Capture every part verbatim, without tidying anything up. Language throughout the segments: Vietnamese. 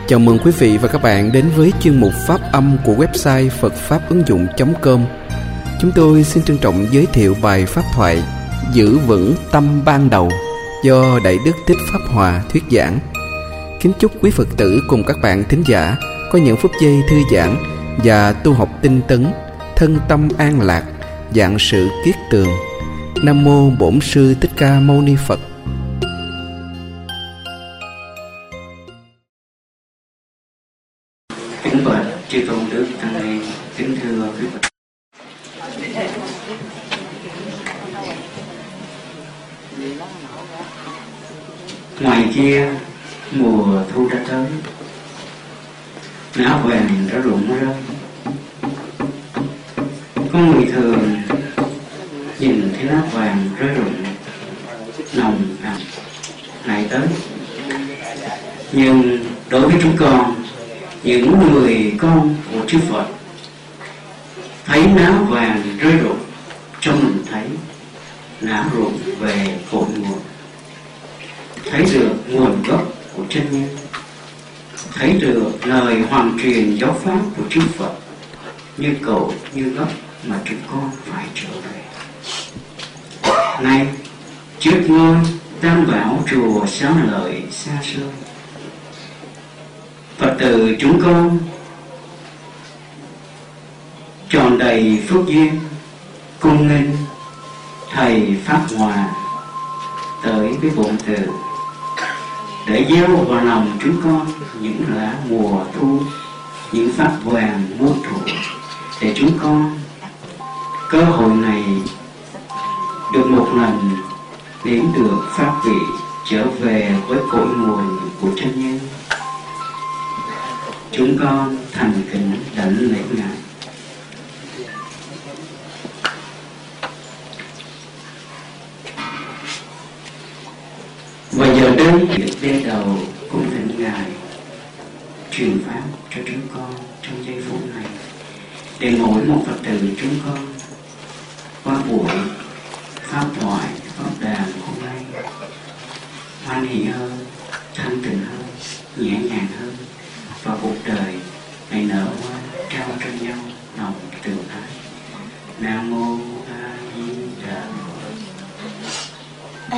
Chào mừng quý vị và các bạn đến với chuyên mục Pháp âm của website phật pháp ứng dụng chấm com. Chúng tôi xin trân trọng giới thiệu bài pháp thoại Giữ vững tâm ban đầu do Đại Đức Thích Pháp Hòa thuyết giảng. Kính chúc quý Phật tử cùng các bạn thính giả có những phút giây thư giãn và tu học tinh tấn, thân tâm an lạc, vạn sự kiết tường. Nam mô Bổn Sư Thích Ca Mâu Ni Phật. Kính bạch chư tôn đức tăng ni, kính thưa quý Phật. Ngoài kia mùa thu đã tới, lá vàng đã rụng rơi. Có người thường nhìn thấy lá vàng rơi rụng nồng ẩm lại tới, nhưng đối với chúng con, những người con của chư Phật, thấy lá vàng rơi rụng, trong mình thấy lá rụng về cội nguồn, thấy được nguồn gốc của chân nhân, thấy được lời hoàn truyền giáo pháp của chư Phật như cội như gốc mà chúng con phải trở về. Nay trước ngôi Tam Bảo chùa Xá Lợi xa xôi, Phật tử chúng con tròn đầy phước duyên cung nghênh thầy Pháp Hòa tới với bổn từ để gieo vào lòng chúng con những lá mùa thu, những pháp vàng muôn thuở, để chúng con cơ hội này được một lần đến được pháp vị trở về với cội nguồn của chân nhân. Chúng con thành kính đảnh lễ Ngài. Và giờ đây việc đê đầu cũng thỉnh Ngài truyền pháp cho chúng con trong giây phút này, để mỗi một Phật tử chúng con qua buổi pháp thoại, pháp đàm hôm nay hoan hỷ hơn, thanh tịnh hơn, nhẹ nhàng hơn, và cuộc đời này nở hoa trao cho nhau lòng từ ái. Nam mô A Di Đà Phật.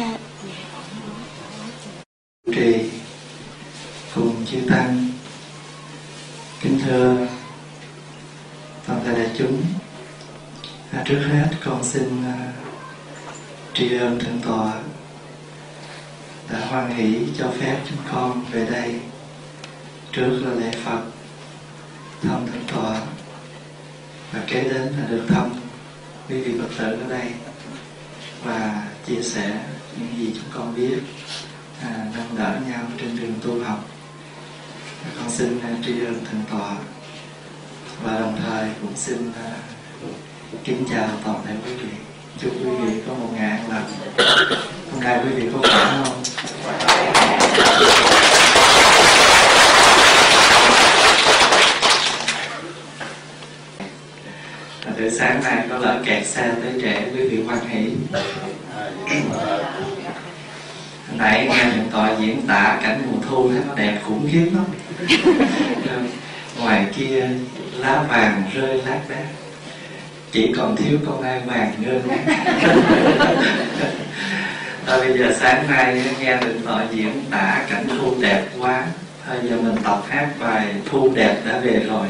Trì cùng chư tăng, kính thưa toàn thể đại chúng, à, trước hết con xin uh, tri ân thượng tọa đã hoan hỷ cho phép chúng con về đây. Trước là lễ Phật, thăm thượng tọa, và kế đến là được thăm quý vị Phật tử ở đây và chia sẻ những gì chúng con biết, à, nâng đỡ nhau trên đường tu học. Con xin uh, tri ân thượng tọa, và đồng thời cũng xin uh, kính chào toàn thể quý vị. Chúc quý vị có một ngày an lành. Hôm nay quý vị có khỏe không? Từ sáng nay có lỡ kẹt xe tới trễ, quý vị hoan hỷ. Hồi nãy nghe thượng tọa diễn tả cảnh mùa thu thấy nó đẹp khủng khiếp lắm. Ngoài kia lá vàng rơi lác đác, chỉ còn thiếu con nai vàng rơi. Thôi bây giờ sáng nay nghe thượng tọa diễn tả cảnh thu đẹp quá, thôi giờ mình tập hát bài Thu Đẹp Đã Về Rồi.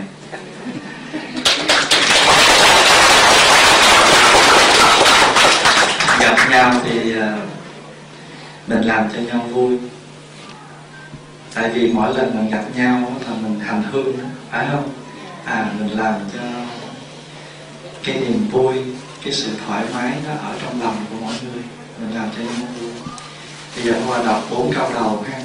Gặp nhau thì mình làm cho nhau vui, tại vì mỗi lần mình gặp nhau là mình hành hương, phải không? À, mình làm cho cái niềm vui, cái sự thoải mái nó ở trong lòng của mọi người, mình làm cho nhau vui. Bây giờ Hoa đọc bốn câu đầu ha.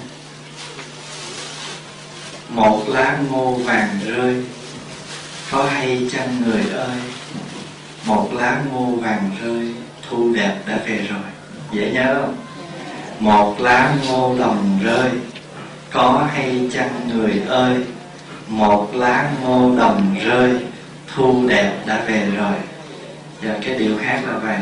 Một lá ngô vàng rơi, có hay chăng người ơi? Một lá ngô vàng rơi, thu đẹp đã về rồi. Dễ nhớ không? Một lá ngô đồng rơi, có hay chăng người ơi? Một lá ngô đồng rơi, thu đẹp đã về rồi. Giờ cái điệu hát là vậy.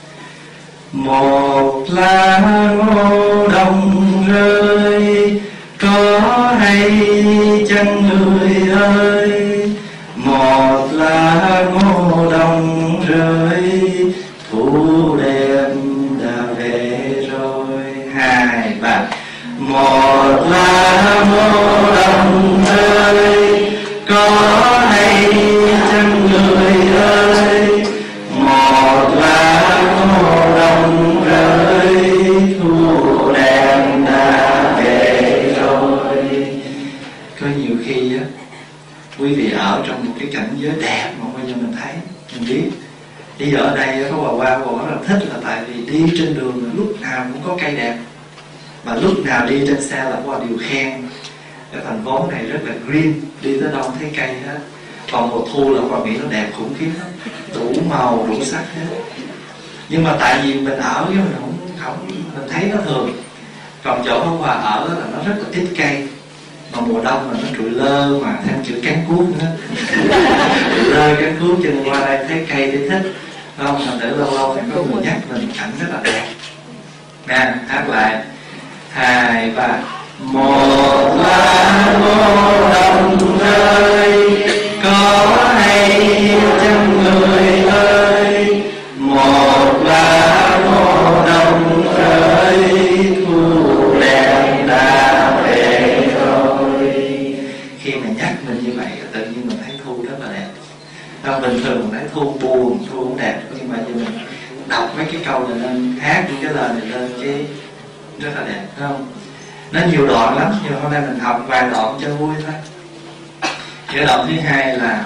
Một lá ngô đồng rơi, có hay chân người ơi, một lá ngô đồng rơi, thu đêm đã về rồi. Hai ba. Một lá ngô đồng rơi, có hay chăng người ơi, một lá ngô đồng rơi, thu đêm đã về rồi. Có nhiều khi á, quý vị ở trong một cái cảnh giới đẹp mà bây giờ mình thấy, mình biết. Đi ở đây có bà qua, bà rất là thích là tại vì đi trên đường lúc nào cũng có cây đẹp, mà lúc nào đi trên xe là có điều khen. Cái thành phố này rất là green, đi tới đâu thấy cây hết. Còn mùa thu là bà nghĩ nó đẹp khủng khiếp lắm, đủ màu đủ sắc hết. Nhưng mà tại vì mình ở với mình không, không mình thấy nó thường. Còn chỗ ông bà ở là nó rất là ít cây, mà mùa đông mà nó trụi lơ, mà thêm chữ cán cuốc nữa. Trụi lơ cán cuốc, cho nên qua đây thấy cây thì thích. Không, thành thử lâu lâu phải có người nhắc mình cảnh rất là đẹp. Nè, hát lại. Hai ba. Một lá ngô đồng rơi, có hay chăng người ơi, một lá ngô đồng rơi, thu đêm đã về rồi. Khi mà nhắc mình như vậy, tự nhiên mình thấy thu rất là đẹp. Không, bình thường mình thấy thu buồn, thu không đẹp, nhưng mà giờ mình đọc mấy cái câu này lên, hát những cái lời này lên, cái rất là đẹp, phải không? Nó nhiều đoạn lắm, nhưng hôm nay mình học vài đoạn cho vui thôi. Cái đoạn thứ hai là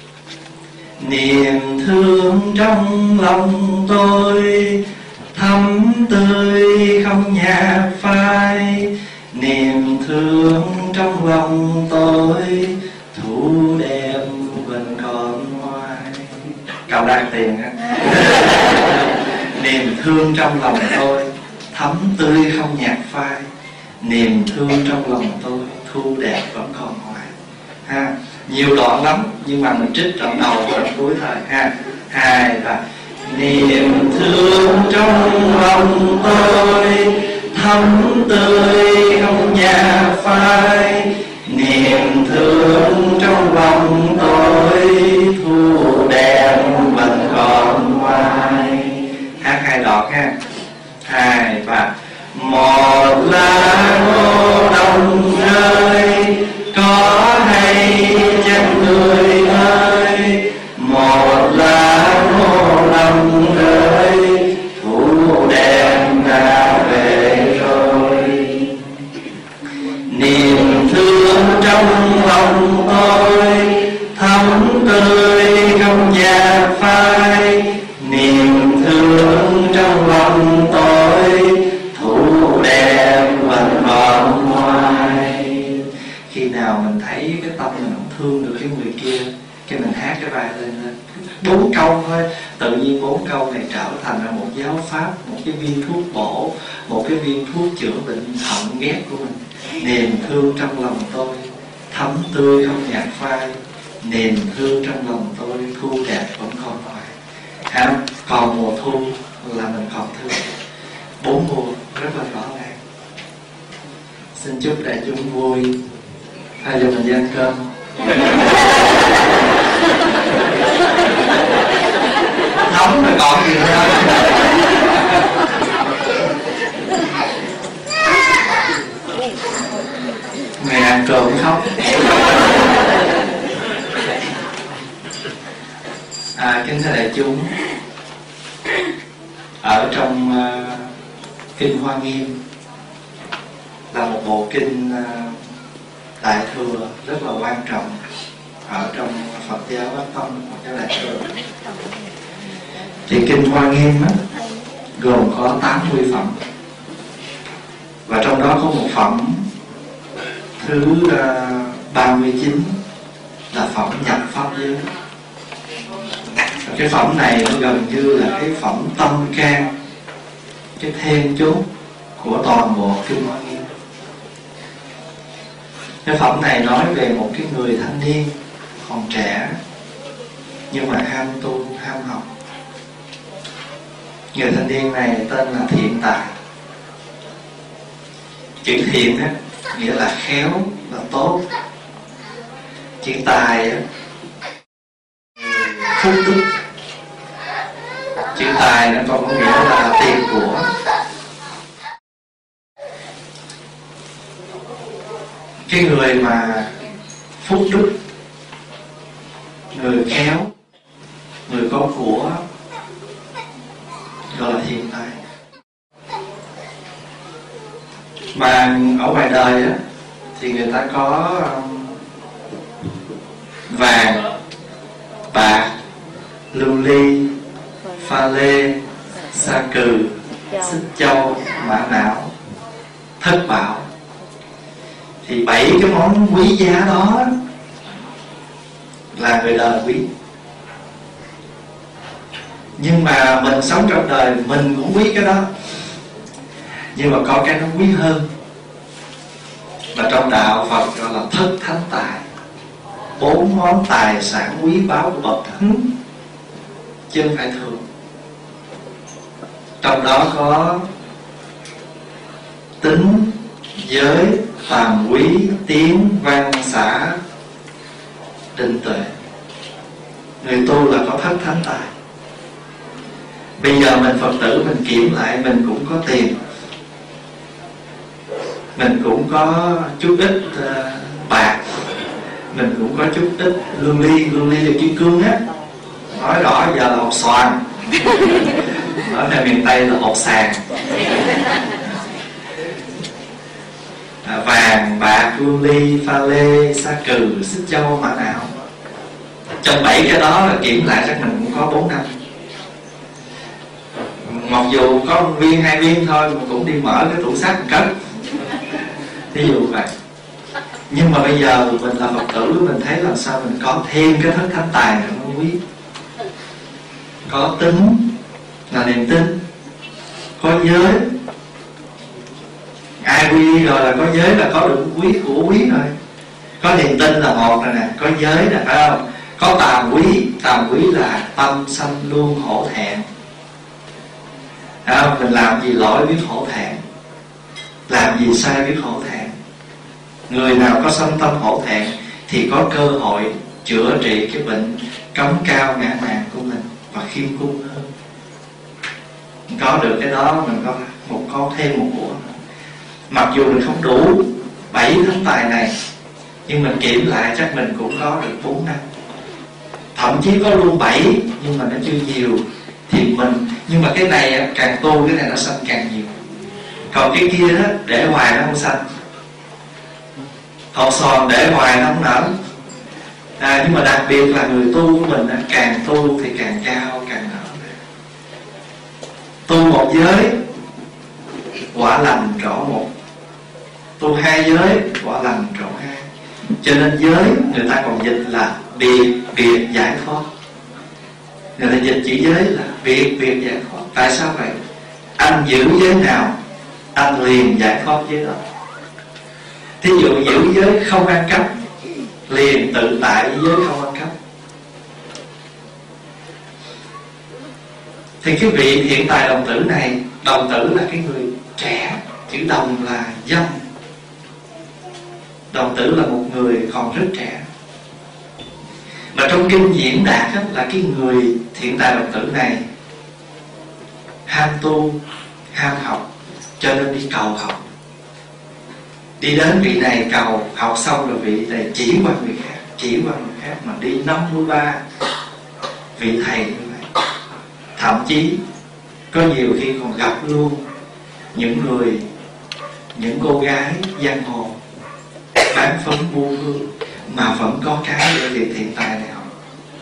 niềm thương trong lòng tôi, thắm tươi không nhạt phai. Niềm thương trong lòng tôi, thu đêm vẫn còn hoài. Cầu đang tiền á. Niềm thương trong lòng tôi, thắm tươi không nhạt phai. Niềm thương trong lòng tôi, thu đẹp vẫn còn hoài. Ha, nhiều đoạn lắm, nhưng mà mình trích đoạn đầu và đoạn cuối thôi. Ha, hai ba. Niềm thương trong lòng tôi, thắm tươi không nhạt phai. Niềm thương trong lòng tôi, thu đẹp vẫn còn hoài. Hát hai đoạn ha. Hai ba. Một lá ngô đồng rơi, có hay chăng người ơi, một lá ngô đồng rơi, thu đêm đã về rồi. Niềm thương trong lòng tôi, thắm tươi không nhạt phai. Niềm thương trong lòng tôi, thu đêm vẫn còn hoài. Khi nào mình thấy cái tâm mình không thương được cái người kia, cái mình hát cái bài lên lên bốn câu thôi, tự nhiên bốn câu này trở thành ra một giáo pháp, một cái viên thuốc bổ, một cái viên thuốc chữa bệnh hận ghét của mình. Niềm thương trong lòng tôi, thắm tươi không nhạt phai. Niềm thương trong lòng tôi, thu đẹp vẫn còn hoài. Ha, còn mùa thu là mình còn thương. Bốn mùa rất là rõ ràng. Xin chúc đại chúng vui. Hai giờ mình ăn cơm. Nóng rồi còn gì nữa. Mày ăn cơm khóc. À, kính thưa đại chúng, ở trong uh, kinh Hoa Nghiêm là một bộ kinh uh, đại thừa rất là quan trọng ở trong Phật giáo Bắc Tông, một cái đại thừa. Thì kinh Hoa Nghiêm á, gồm có tám mươi phẩm, và trong đó có một phẩm thứ uh, ba mươi chín là phẩm nhập pháp giới. Cái phẩm này nó gần như là cái phẩm tâm can, cái then chốt của toàn bộ kinh Hoa Nghiêm. Cái phẩm này nói về một cái người thanh niên còn trẻ nhưng mà ham tu, ham học. Người thanh niên này tên là Thiện Tài. Chữ thiện á nghĩa là khéo, là tốt. chữ tài á, phúc đức. Chữ tài nó còn có nghĩa là tiền của. Cái người mà phúc đức, người khéo, người có của, gọi là hiện tài. Mà ở ngoài đời á thì người ta có vàng, bạc, lưu ly, pha lê, sa cừ, xích châu, mã não, thất bảo. Thì bảy cái món quý giá đó là người đời quý. Nhưng mà mình sống trong đời mình cũng quý cái đó, nhưng mà có cái nó quý hơn, mà trong đạo Phật gọi là thất thánh tài. Bốn món tài sản quý báu của bậc thánh, chứ không phải thường. Trong đó có tính, giới, phàm quý, tiếng, văn, xã, định tuệ. Người tu là có thất thánh tài. Bây giờ mình Phật tử mình kiểm lại, mình cũng có tiền, mình cũng có chút ít uh, bạc, mình cũng có chút ít lương ly. Lương ly là kim cương á, nói rõ giờ là hột xoàn, ở theo miền Tây là hột sàn. À, vàng, bạc, lương ly, pha lê, sa cừ, xích châu, mã não. Trong bảy cái đó là kiểm lại chắc mình cũng có bốn năm. Mặc dù có một viên, hai viên thôi mà cũng đi mở cái tủ sắt cất, ví dụ vậy. Nhưng mà bây giờ mình là Phật tử, mình thấy làm sao mình có thêm cái thất thánh tài này nó quý. Có tính là niềm tin, có giới. Ai quy rồi là có giới là có được quý của quý rồi. Có niềm tin là một rồi nè, có giới là phải không? Có tàm quý. Tàm quý là tâm sanh luôn hổ thẹn. Không? Mình làm gì lỗi biết hổ thẹn, làm gì sai biết hổ thẹn. Người nào có sanh tâm hổ thẹn thì có cơ hội chữa trị cái bệnh cống cao ngã mạn của mình và khiêm cung hơn. Có được cái đó mình có một có thêm một của. Mặc dù mình không đủ bảy thánh tài này, nhưng mình kiểm lại chắc mình cũng có được bốn năm. Thậm chí có luôn bảy nhưng mà nó chưa nhiều. Thì mình, nhưng mà cái này càng tu cái này nó sanh càng nhiều. Còn cái kia đó để hoài nó không sanh. Hột xoàn để hoài nó không nở. À, nhưng mà đặc biệt là người tu của mình càng tu thì càng cao càng nở. Tu một giới quả lành rõ một, tu hai giới quả lành rõ hai. Cho nên giới người ta còn dịch là biệt biệt giải thoát. Người ta dịch chữ giới là biệt biệt giải thoát. Tại sao vậy? Anh giữ giới nào anh liền giải thoát giới đó. Thí dụ giữ giới không ăn cắp, liền tự tại với giới không ăn cắp. Thì cái vị hiện tại đồng tử này, đồng tử là cái người trẻ, chữ đồng là dâm. Đồng tử là một người còn rất trẻ. Mà trong kinh diễn đạt là cái người hiện tại đồng tử này ham tu, ham học, cho nên đi cầu học. Đi đến vị này cầu, học xong rồi vị này chỉ qua người khác, chỉ qua người khác, mà đi năm mươi ba vị thầy như vậy. Thậm chí có nhiều khi còn gặp luôn những người, những cô gái giang hồ bán phấn mua hương mà vẫn có cái để việc hiện tại này học.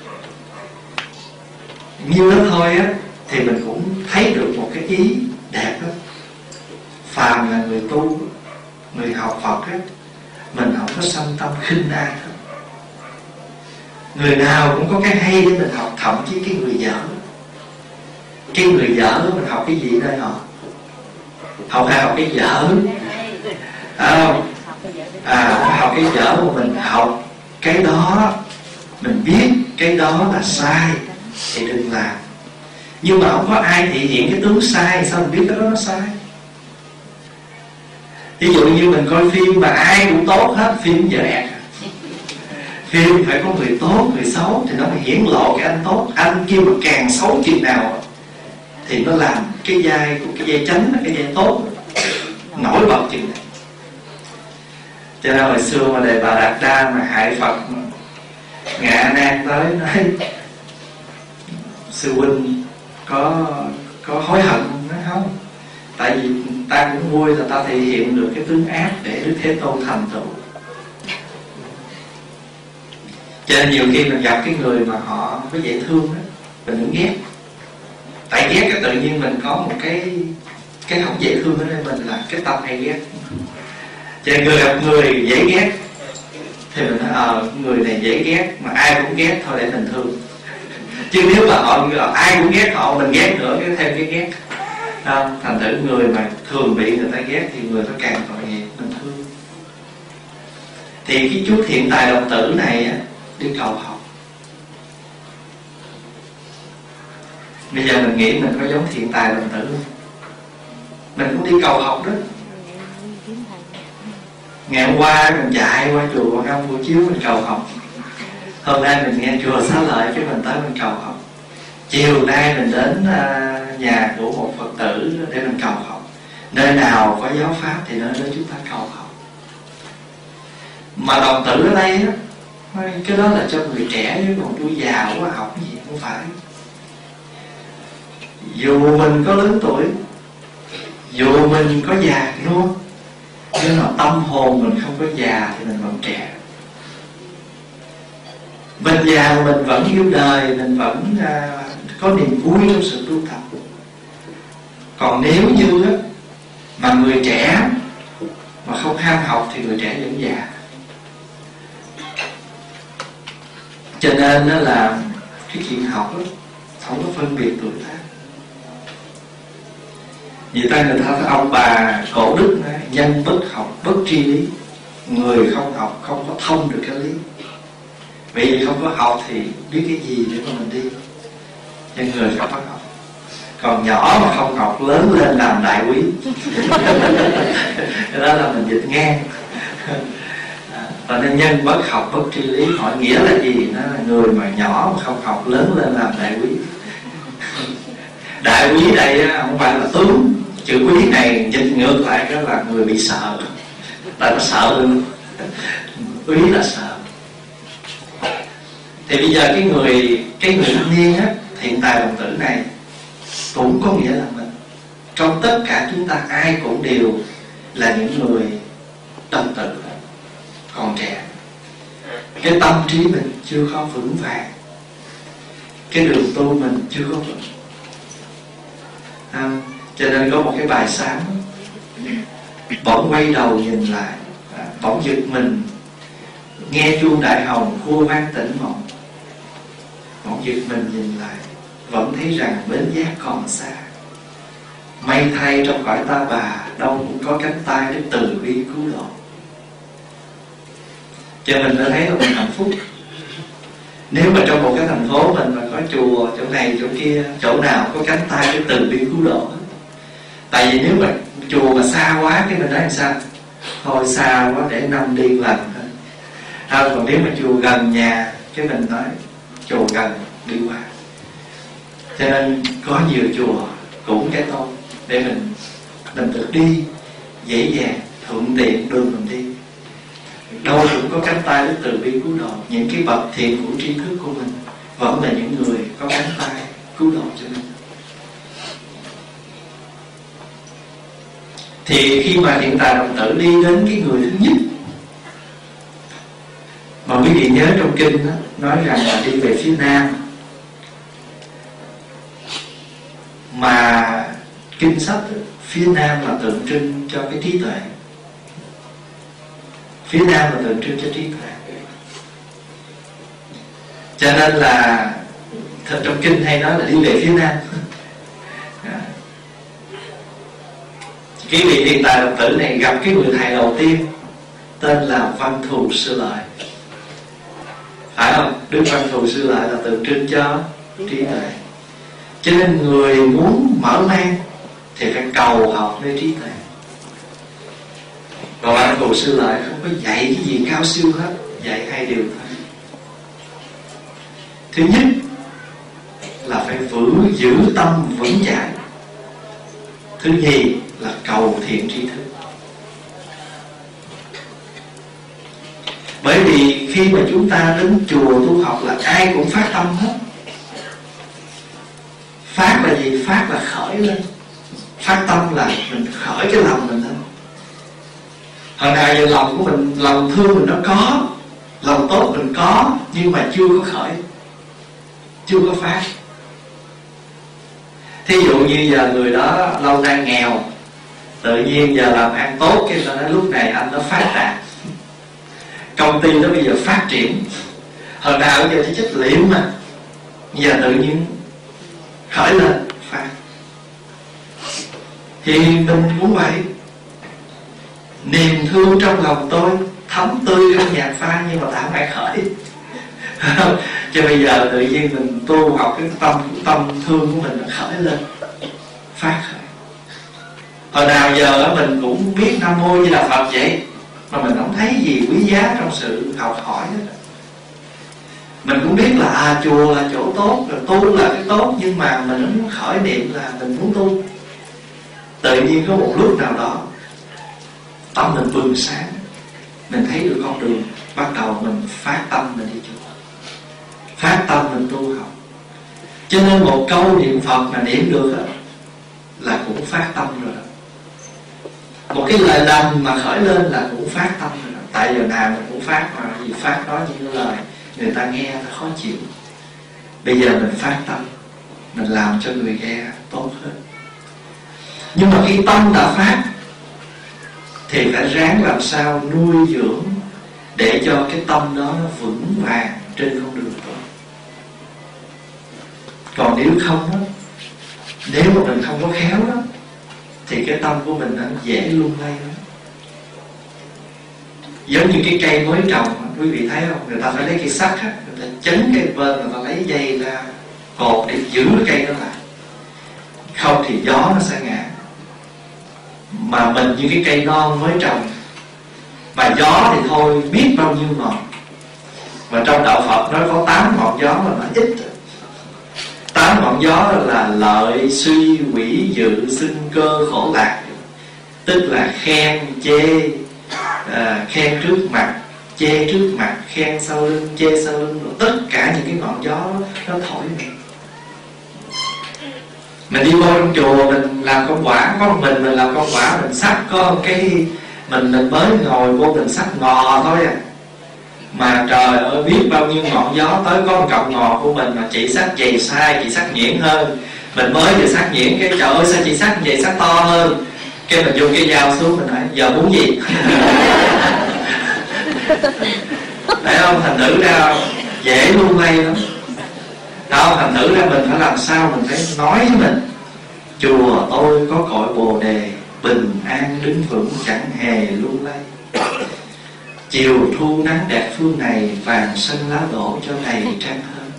Như đó thôi á thì mình cũng thấy được một cái ý đẹp đó. Phàm là người tu, người học Phật á, mình không có sanh tâm khinh ai hết. Người nào cũng có cái hay để mình học. Thậm chí cái người dở, cái người dở mình học cái gì đây họ? Không phải học cái dở à, không? À, không học cái dở mà mình học cái đó, mình biết cái đó là sai thì đừng làm. Nhưng mà không có ai thể hiện cái tướng sai, sao mình biết cái đó nó sai? Ví dụ như mình coi phim mà ai cũng tốt hết, phim dở ẹt. phim phải có người tốt, người xấu thì nó mới hiển lộ cái anh tốt. Anh kia mà càng xấu chừng nào thì nó làm cái vai của cái vai chánh, cái vai tốt nổi bật chừng này. Cho nên hồi xưa mà Đề Bà Đạt Đa mà hại Phật, Ngạ Nan tới nói sư huynh có có hối hận không? Nói không, tại vì ta cũng vui là ta thể hiện được cái tướng ác để Đức Thế Tôn thành tựu. Cho nên nhiều khi mình gặp cái người mà họ có dễ thương đó, mình đừng ghét. Tại ghét cái tự nhiên mình có một cái cái không dễ thương ở đây mình là cái tâm hay ghét. Cho nên người gặp người dễ ghét thì mình nói ờ à, người này dễ ghét, mà ai cũng ghét thôi để mình thương. Chứ nếu mà họ ai cũng ghét họ, mình ghét nữa cái thêm cái ghét không? Thành thử người mà thường bị người ta ghét thì người ta càng tội nghiệp, mình thương. Thì cái chút Thiện Tài Đồng Tử này á, đi cầu học. Bây giờ mình nghĩ mình có giống Thiện Tài Đồng Tử không? Mình cũng đi cầu học đó. Ngày hôm qua mình chạy qua chùa Quan Âm buổi chiếu mình cầu học. Hôm nay mình nghe chùa Xá Lợi cái mình tới mình cầu học. Chiều nay mình đến uh, nhà của một Phật tử để mình cầu học. Nơi nào có giáo pháp thì nơi đó chúng ta cầu học. Mà đồng tử ở đây á, cái đó là cho người trẻ, chứ còn tôi già quá học cái gì không phải. Dù mình có lớn tuổi, dù mình có già luôn, nhưng mà tâm hồn mình không có già thì mình vẫn trẻ. Mình già mình vẫn yêu đời, mình vẫn uh, có niềm vui trong sự tu tập. Còn nếu như á, mà người trẻ mà không ham học thì người trẻ vẫn già. Cho nên đó là cái chuyện học đó, không có phân biệt tuổi tác. Vì ta người ta ông bà cổ đức nói, nhân bất học bất tri lý. Người không học không có thông được cái lý. Vì không có học thì biết cái gì để mà mình đi. Cho người không có học. Còn nhỏ mà không học lớn lên làm đại quý. Cái đó là mình dịch ngang. Và nên nhân bất học bất tri lý, hỏi nghĩa là gì? Nó là người mà nhỏ mà không học lớn lên làm đại quý. Đại quý đây không phải là tướng. Chữ quý này dịch ngược lại đó là người bị sợ. Tại nó sợ luôn. Quý là sợ. Thì bây giờ cái người Cái người thanh niên á, Thiện Tài Đồng Tử này cũng có nghĩa là mình. Trong tất cả chúng ta ai cũng đều là những người đồng tử, còn trẻ. Cái tâm trí mình chưa có vững vàng, cái đường tu mình chưa có vững. à, Cho nên có một cái bài sáng, bỗng quay đầu nhìn lại, à, bỗng giật mình, nghe chuông đại hồng khua vang tỉnh mộng. Bỗng giật mình nhìn lại, vẫn thấy rằng bến giác còn xa. May thay trong cõi ta bà, đâu cũng có cánh tay để từ bi cứu độ. Cho mình đã thấy là mình hạnh phúc. Nếu mà trong một cái thành phố mình mà có chùa chỗ này chỗ kia, chỗ nào có cánh tay để từ bi cứu độ. Tại vì nếu mà chùa mà xa quá cái mình nói làm sao? Thôi xa quá để năm đi lần thôi. À, còn nếu mà chùa gần nhà cái mình nói chùa gần đi qua. Cho nên có nhiều chùa cũng cái tốt để mình mình được đi dễ dàng, thuận tiện đường mình đi. Đâu cũng có cánh tay để từ bi cứu độ. Những cái bậc thiện của tri thức của mình vẫn là những người có cánh tay cứu độ cho mình. Thì khi mà Thiện Tài Đồng Tử đi đến cái người thứ nhất, mà quý vị nhớ trong kinh đó, nói rằng là đi về phía nam, mà kinh sách đó, phía nam là tượng trưng cho cái trí tuệ, phía nam là tượng trưng cho trí tuệ. Cho nên là thật trong kinh hay nói là đi về phía nam. Cái vị Thiện Tài Đồng Tử này gặp cái người thầy đầu tiên tên là Văn Thù Sư Lợi, phải không? Đức Văn Thù Sư Lợi là tượng trưng cho trí tuệ. Cho nên người muốn mở mang thì phải cầu học nơi trí tuệ. Và Văn Thù Sư Lợi không có dạy cái gì cao siêu hết, dạy hai điều thôi: Thứ nhất là phải vững giữ tâm vững chãi. Thứ nhì là cầu thiện tri thức. Bởi vì khi mà chúng ta đến chùa tu học là ai cũng phát tâm hết. Phát là gì? Phát là khởi lên. Phát tâm là mình khởi cái lòng mình thôi. Hồi nào giờ lòng của mình, lòng thương mình nó có, lòng tốt mình có, nhưng mà chưa có khởi, chưa có phát. Thí dụ như giờ người đó lâu nay nghèo, tự nhiên giờ làm ăn tốt, cái người nói lúc này anh nó phát đạt, công ty nó bây giờ phát triển. Hồi nào bây giờ chỉ chất liệu mà, giờ tự nhiên khởi lên phát. Thì mình cũng vậy. Niềm thương trong lòng tôi thấm tươi trong nhạc pha, nhưng mà tạo phải khởi. Cho bây giờ tự nhiên mình tu học cái tâm tâm thương của mình khởi lên, phát khởi. Hồi nào giờ mình cũng biết Nam Mô Như Là Phật vậy, mà mình không thấy gì quý giá trong sự học hỏi hết. Mình cũng biết là à, chùa là chỗ tốt, rồi tu là cái tốt, nhưng mà mình không muốn khởi niệm là mình muốn tu. Tự nhiên có một lúc nào đó tâm mình bừng sáng, mình thấy được con đường, bắt đầu mình phát tâm mình đi chùa, phát tâm mình tu học. Cho nên một câu niệm Phật mà niệm được đó, là cũng phát tâm rồi đó. Một cái lời lành mà khởi lên là cũng phát tâm rồi đó. Tại giờ nào mình cũng phát, mà vì phát đó những lời người ta nghe nó khó chịu. Bây giờ mình phát tâm, mình làm cho người nghe tốt hơn. Nhưng mà khi tâm đã phát thì phải ráng làm sao nuôi dưỡng để cho cái tâm đó nó vững vàng trên con đường tốt. Còn nếu không đó, nếu mà mình không có khéo đó, thì cái tâm của mình nó dễ lung lay lắm. Giống như cái cây mới trồng, quý vị thấy không? Người ta phải lấy cây sắt á, người ta chấn cây bên, người ta lấy dây ra cột để giữ cái cây đó lại, không thì gió nó sẽ ngã. Mà mình như cái cây non mới trồng, mà gió thì thôi biết bao nhiêu ngọn. Mà trong đạo Phật nói có tám ngọn gió là nó ít. Tám ngọn gió là lợi, suy, quỷ, dự, sinh, cơ, khổ, lạc. Tức là khen, chê, à, khen trước mặt, chê trước mặt, khen sau lưng, chê sau lưng. Rồi tất cả những cái ngọn gió đó, nó thổi mình. Mình đi vô trong chùa, mình làm công quả, có một mình mình làm công quả, mình sắc có cái mình mình mới ngồi vô mình sắc ngò thôi à. Mà trời ơi biết bao nhiêu ngọn gió tới, có một cọng ngò của mình mà chị sắc dày sai, chị sắc nhuyễn hơn. Mình mới vừa sắc nhuyễn, cái trời ơi sao chị sắc vậy, sắc to hơn. Cái mình vô cái dao xuống, mình nói giờ muốn gì. Thấy không, thành thử ra dễ lung lay lắm. Đó, thành thử ra mình phải làm sao mình phải nói với mình: chùa tôi có cội Bồ Đề, bình an đứng vững chẳng hề lung lay. Chiều thu nắng đẹp phương này, vàng xanh lá đổ cho đầy trang hơn.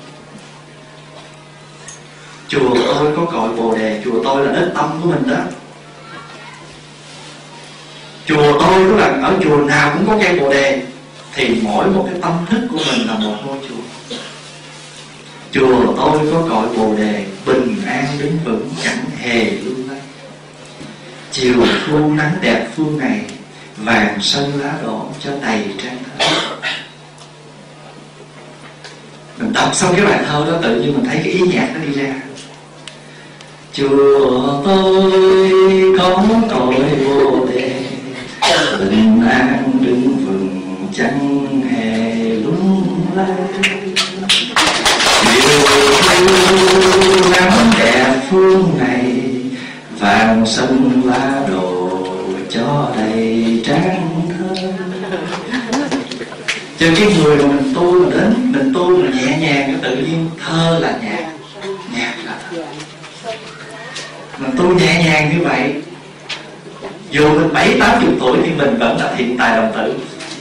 Chùa tôi có cội Bồ Đề, chùa tôi là đất tâm của mình đó. Chùa tôi đó là ở chùa nào cũng có cây Bồ Đề, thì mỗi một cái tâm thức của mình là một ngôi chùa. Chùa tôi có cội Bồ Đề, bình an đứng vững chẳng hề lung lay. Chiều thu nắng đẹp phương này, vàng xanh lá đỏ cho đầy trang thơ. Mình đọc xong cái bài thơ đó, tự nhiên mình thấy cái ý nhạc nó đi ra. Chùa tôi có cội Bồ Đề, bình an đứng vững chẳng hề lung lay. Chiều nắng đẹp phương này, vàng xanh lá đồ cho đầy trang thơ. Cho cái người mà mình tu mà đến, mình tu mà nhẹ nhàng, tự nhiên thơ là nhạc, nhạc là thơ. Mình tu nhẹ nhàng như vậy, dù mình bảy tám chục tuổi thì mình vẫn là thiện tài đồng tử,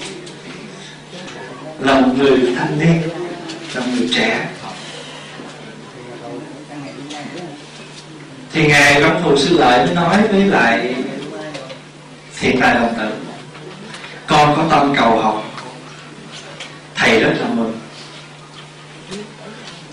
là một người thanh niên, là một người trẻ. Thì Ngài Văn Thù Sư Lợi mới nói với lại thiện tài đồng tử: con có tâm cầu học, thầy rất là mừng.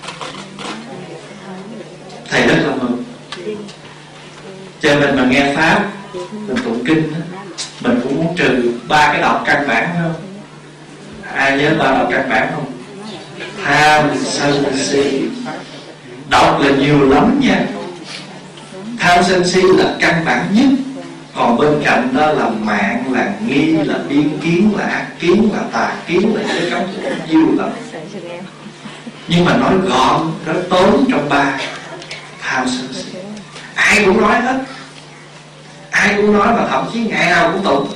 Cho nên mình mà nghe pháp, mình tụng kinh đó, mình cũng muốn trừ ba cái độc căn bản không? Ai nhớ ba độc căn bản không? Tham sân si. Độc là nhiều lắm nha. Tham sân si là căn bản nhất. Còn bên cạnh đó là mạng, là nghi, là biên kiến, là ác kiến, là tà kiến, là giới cấm nhiều lắm. Nhưng mà nói gọn, nói tốn trong ba: tham sân si. Ai cũng nói hết, ai cũng nói, mà thậm chí ngày nào cũng tụng.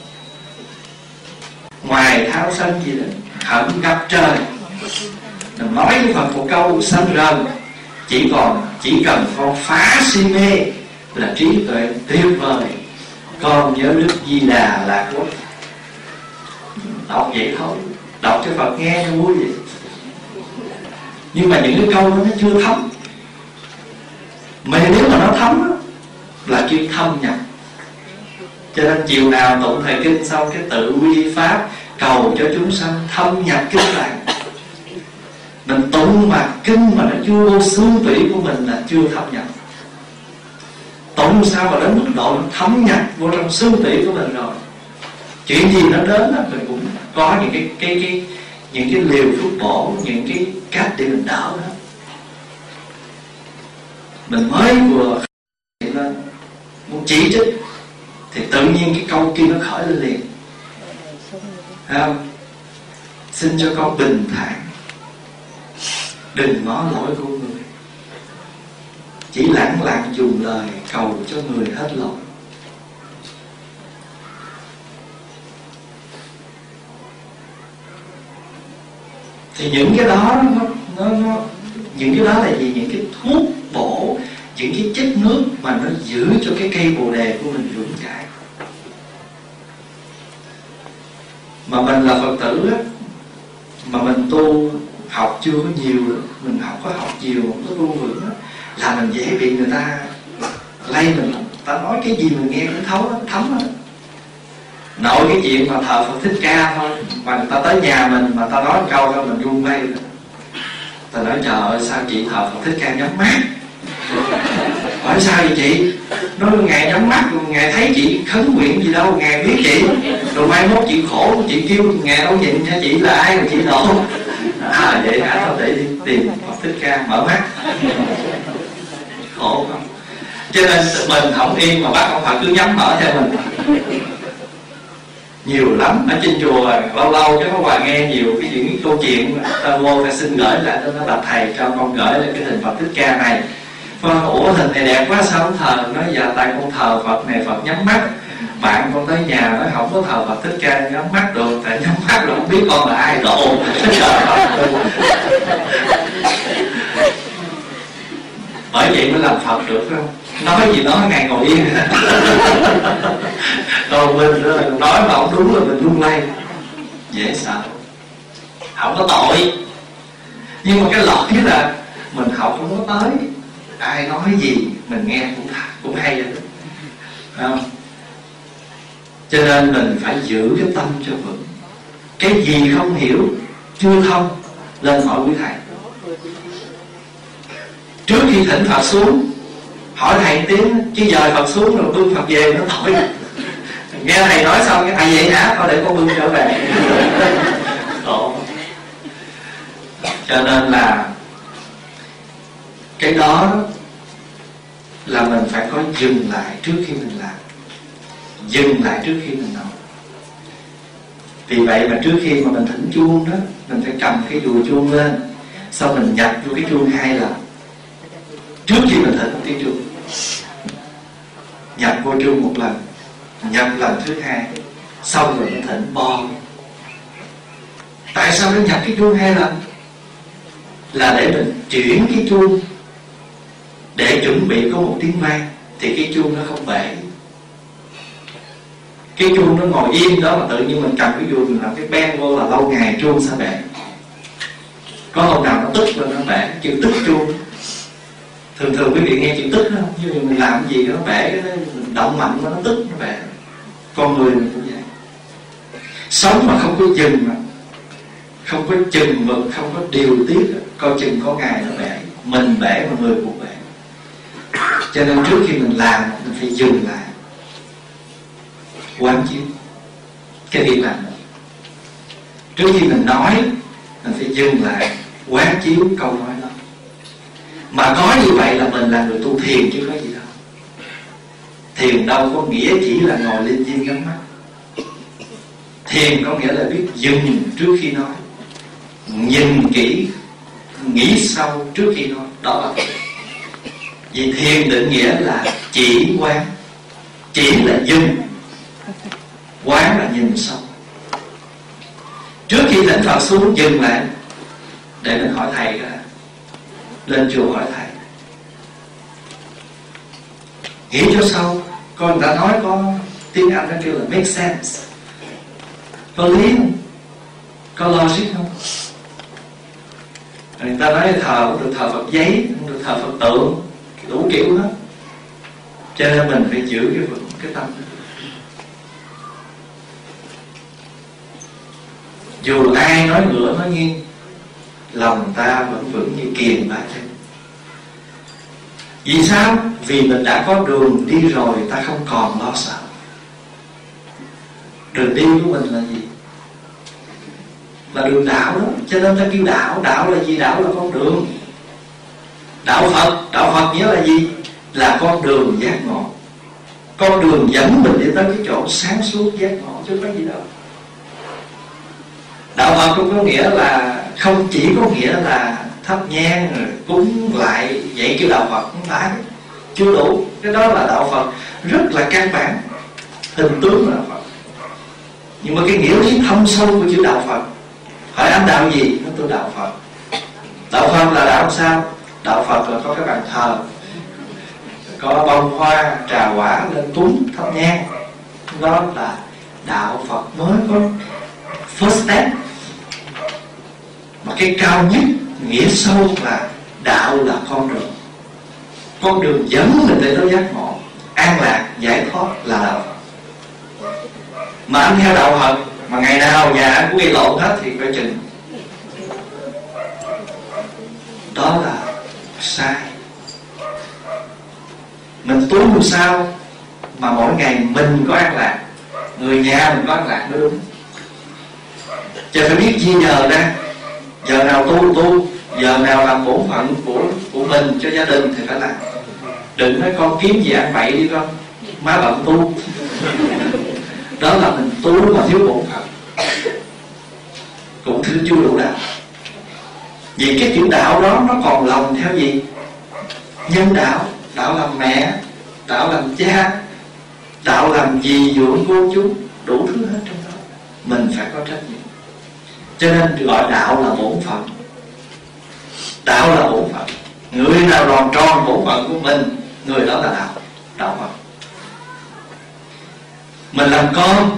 Ngoài tham sân gì đó, hận gặp trời. Mình nói với Phật một câu sanh rần, chỉ còn chỉ cần con phá si mê là trí tuệ tuyệt vời. Con nhớ Đức Di Đà Lạc Quốc. Đọc vậy thôi, đọc cho Phật nghe cho vui vậy. Nhưng mà những cái câu đó nó chưa thấm. Mà nếu mà nó thấm đó, là chuyên thâm nhập. Cho nên chiều nào tụng thời kinh xong cái tự quy pháp, cầu cho chúng sanh thâm nhập kinh lại. Mình tụng mà kinh mà nó chưa vô xương tủy của mình là chưa thâm nhập. Tụng sao mà đến mức độ thấm nhập vô trong xương tủy của mình rồi, chuyện gì nó đến đó, mình cũng có những cái cái cái những cái liều thuốc bổ, những cái cách để mình đỡ đó. Mình mới vừa lên muốn chỉ trích thì tự nhiên cái câu kia nó khởi lên liền. Thấy không? Xin cho con bình thản, đừng ngó lỗi của người, chỉ lẳng lặng dùng lời cầu cho người hết lỗi. Thì những cái đó nó, nó, nó những cái đó là gì? Những cái thuốc bổ, những cái chất nước mà nó giữ cho cái cây bồ đề của mình vững chãi. Mà mình là Phật tử á, mà mình tu học chưa có nhiều, mình học có học nhiều, có tu vững á, là mình dễ bị người ta lay mình. Ta nói cái gì mình nghe cũng thấu đó, thấm đó. Nội cái chuyện mà thờ Phật Thích Ca thôi, mà người ta tới nhà mình mà ta nói một câu thôi mình run lây. Ta nói trời ơi, sao chị thờ Phật Thích Ca nhắm mắt? Hỏi sao vậy chị? Nói Ngài nhắm mắt, Ngài thấy chị khấn nguyện gì đâu, Ngài biết chị. Rồi mai mốt chị khổ, chị kêu Ngài đâu nhìn cho chị là ai mà chị độ. À vậy hả? Thôi để đi tìm Phật Thích Ca mở mắt. Khổ không? Cho nên mình không yên mà bắt ông Phật cứ nhắm mở theo mình. Nhiều lắm ở trên chùa, lâu lâu chứ có Hòa nghe nhiều cái những cái câu chuyện ta vô ta xin gửi lại đó, nó là thầy cho con gửi lên cái hình Phật Thích Ca này. Con ủa hình này đẹp quá sao không thờ? Nói dạ tại con thờ Phật này Phật nhắm mắt. Bạn con tới nhà nói không có thờ Phật Thích Ca nhắm mắt được, tại nhắm mắt là không biết con là ai độ. Bởi vậy mới làm Phật được phải không? Nói gì nói Ngài ngồi yên. Còn mình nói mà không đúng là mình lung lay, dễ sợ, không có tội. Nhưng mà cái lỗi là mình học không có tới, ai nói gì mình nghe cũng cũng hay vậy đó, phải không? Cho nên mình phải giữ cái tâm cho vững. Cái gì không hiểu, chưa thông, lên hỏi quý thầy. Trước khi thỉnh Phật xuống, hỏi thầy tiếng, chứ giờ Phật xuống rồi bưng Phật về nó tội. Nghe thầy nói xong cái thầy vậy hả? Thôi để con bưng trở về. Độ. Cho nên là cái đó là mình phải có dừng lại trước khi mình làm, dừng lại trước khi mình nói. Vì vậy mà trước khi mà mình thỉnh chuông đó, mình phải cầm cái dùi chuông lên, xong mình nhập vô cái chuông hai lần trước khi mình thỉnh tiếng chuông. Nhập vô chuông một lần, nhập lần thứ hai, xong rồi mình thỉnh bo. Tại sao nó nhập cái chuông hai lần? Là để mình chuyển cái chuông, để chuẩn bị có một tiếng vang, thì cái chuông nó không bể. Cái chuông nó ngồi yên đó mà tự nhiên mình cầm cái chuông mình làm cái beng vô là lâu ngày chuông sẽ bể. Có hôm nào nó tức lên nó bể, chữ tức chuông. Thường thường quý vị nghe chữ tức không? Như mình làm gì nó bể, mình động mạnh nó tức nó bể. Con người mình cũng vậy. Sống mà không có dừng mà, không có chừng mực, không có điều tiết, coi chừng có ngày nó bể. Mình bể mà người cũng bể. Cho nên trước khi mình làm, mình phải dừng lại, quán chiếu cái việc làm đó. Trước khi mình nói, mình phải dừng lại, quán chiếu câu nói đó. Mà có như vậy là mình là người tu thiền chứ có gì đâu. Thiền đâu có nghĩa chỉ là ngồi linh viên nhắm mắt. Thiền có nghĩa là biết dừng trước khi nói, nhìn kỹ, nghĩ sâu trước khi nói. Đó là thiền. Vì thiền định nghĩa là chỉ quán. Chỉ là dừng, quán là nhìn sâu. Trước khi thỉnh Phật xuống, dừng lại để mình hỏi thầy đó. Lên chùa hỏi thầy, nghĩ cho sâu. Coi người ta nói có tiếng Anh nó kêu là make sense, có lý không, có logic không. Người ta nói thờ không được thờ Phật giấy, không được thờ Phật tượng, đủ kiểu hết. Cho nên mình phải giữ cái vững cái tâm. Dù ai nói ngửa nói nghiêng, lòng ta vẫn vững như kiềng ba chân. Vì sao? Vì mình đã có đường đi rồi, ta không còn lo sợ. Đường đi của mình là gì? Là đường đạo đó. Cho nên ta kêu đạo. Đạo là gì? Đạo là con đường. Đạo Phật. Đạo Phật nghĩa là gì? Là con đường giác ngộ. Con đường dẫn mình đi tới cái chỗ sáng suốt giác ngộ, chứ có gì đâu. Đạo Phật cũng có nghĩa là, không chỉ có nghĩa là thắp nhang rồi cúng lại, vậy kêu đạo Phật không phải, chưa đủ. Cái đó là đạo Phật rất là căn bản, hình tướng là Phật. Nhưng mà cái nghĩa lý thâm sâu của chữ đạo Phật, hỏi anh đạo gì? Nó tôi đạo Phật. Đạo Phật là đạo sao? Đạo Phật là có cái bàn thờ, có bông hoa, trà quả lên cúng thắp nhang. Đó là đạo Phật mới có first step. Mà cái cao nhất, nghĩa sâu là đạo là con đường. Con đường dẫn mình tới giác ngộ, an lạc, giải thoát là đạo Phật. Mà anh theo đạo Phật mà ngày nào nhà anh cũng gây lộn hết thì phải chừng. Đó là sai. Mình tu làm sao mà mỗi ngày mình có an lạc, người nhà mình có an lạc mới đúng. Chứ phải biết chia giờ ra. Giờ nào tu tu, giờ nào làm bổn phận của của mình cho gia đình thì phải làm. Đừng nói con kiếm gì ăn bậy đi con, má bận tu. Đó là mình tu mà thiếu bổn phận, cũng thiếu chưa đủ đạo. Vì cái chữ đạo đó nó còn lòng theo gì? Nhân đạo. Đạo làm mẹ, đạo làm cha, đạo làm dì dưỡng cô chú, đủ thứ hết trong đó. Mình phải có trách nhiệm. Cho nên gọi đạo là bổn phận. Đạo là bổn phận. Người nào làm tròn bổn phận của mình, người đó là đạo. Đạo Phật. Mình làm con,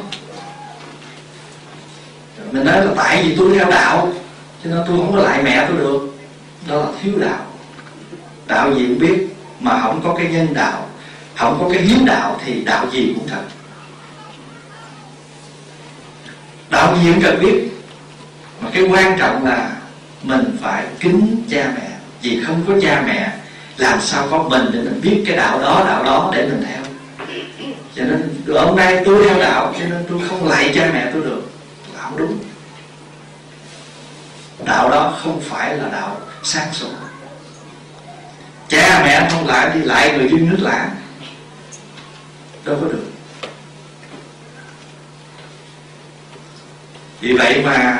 mình nói là tại vì tôi theo đạo cho nên tôi không có lại mẹ tôi được. Đó là thiếu đạo. Đạo gì cũng biết, mà không có cái nhân đạo, không có cái hiếu đạo thì đạo gì cũng thật. Đạo gì cũng cần biết. Mà cái quan trọng là mình phải kính cha mẹ. Vì không có cha mẹ, làm sao có mình để mình biết cái đạo đó, đạo đó để mình theo. Cho nên hôm nay tôi theo đạo, cho nên tôi không lại cha mẹ tôi được, là không đúng. Đạo đó không phải là đạo sáng suốt. Cha mẹ không lại đi lại người dưng nước lã, đâu có được. Vì vậy mà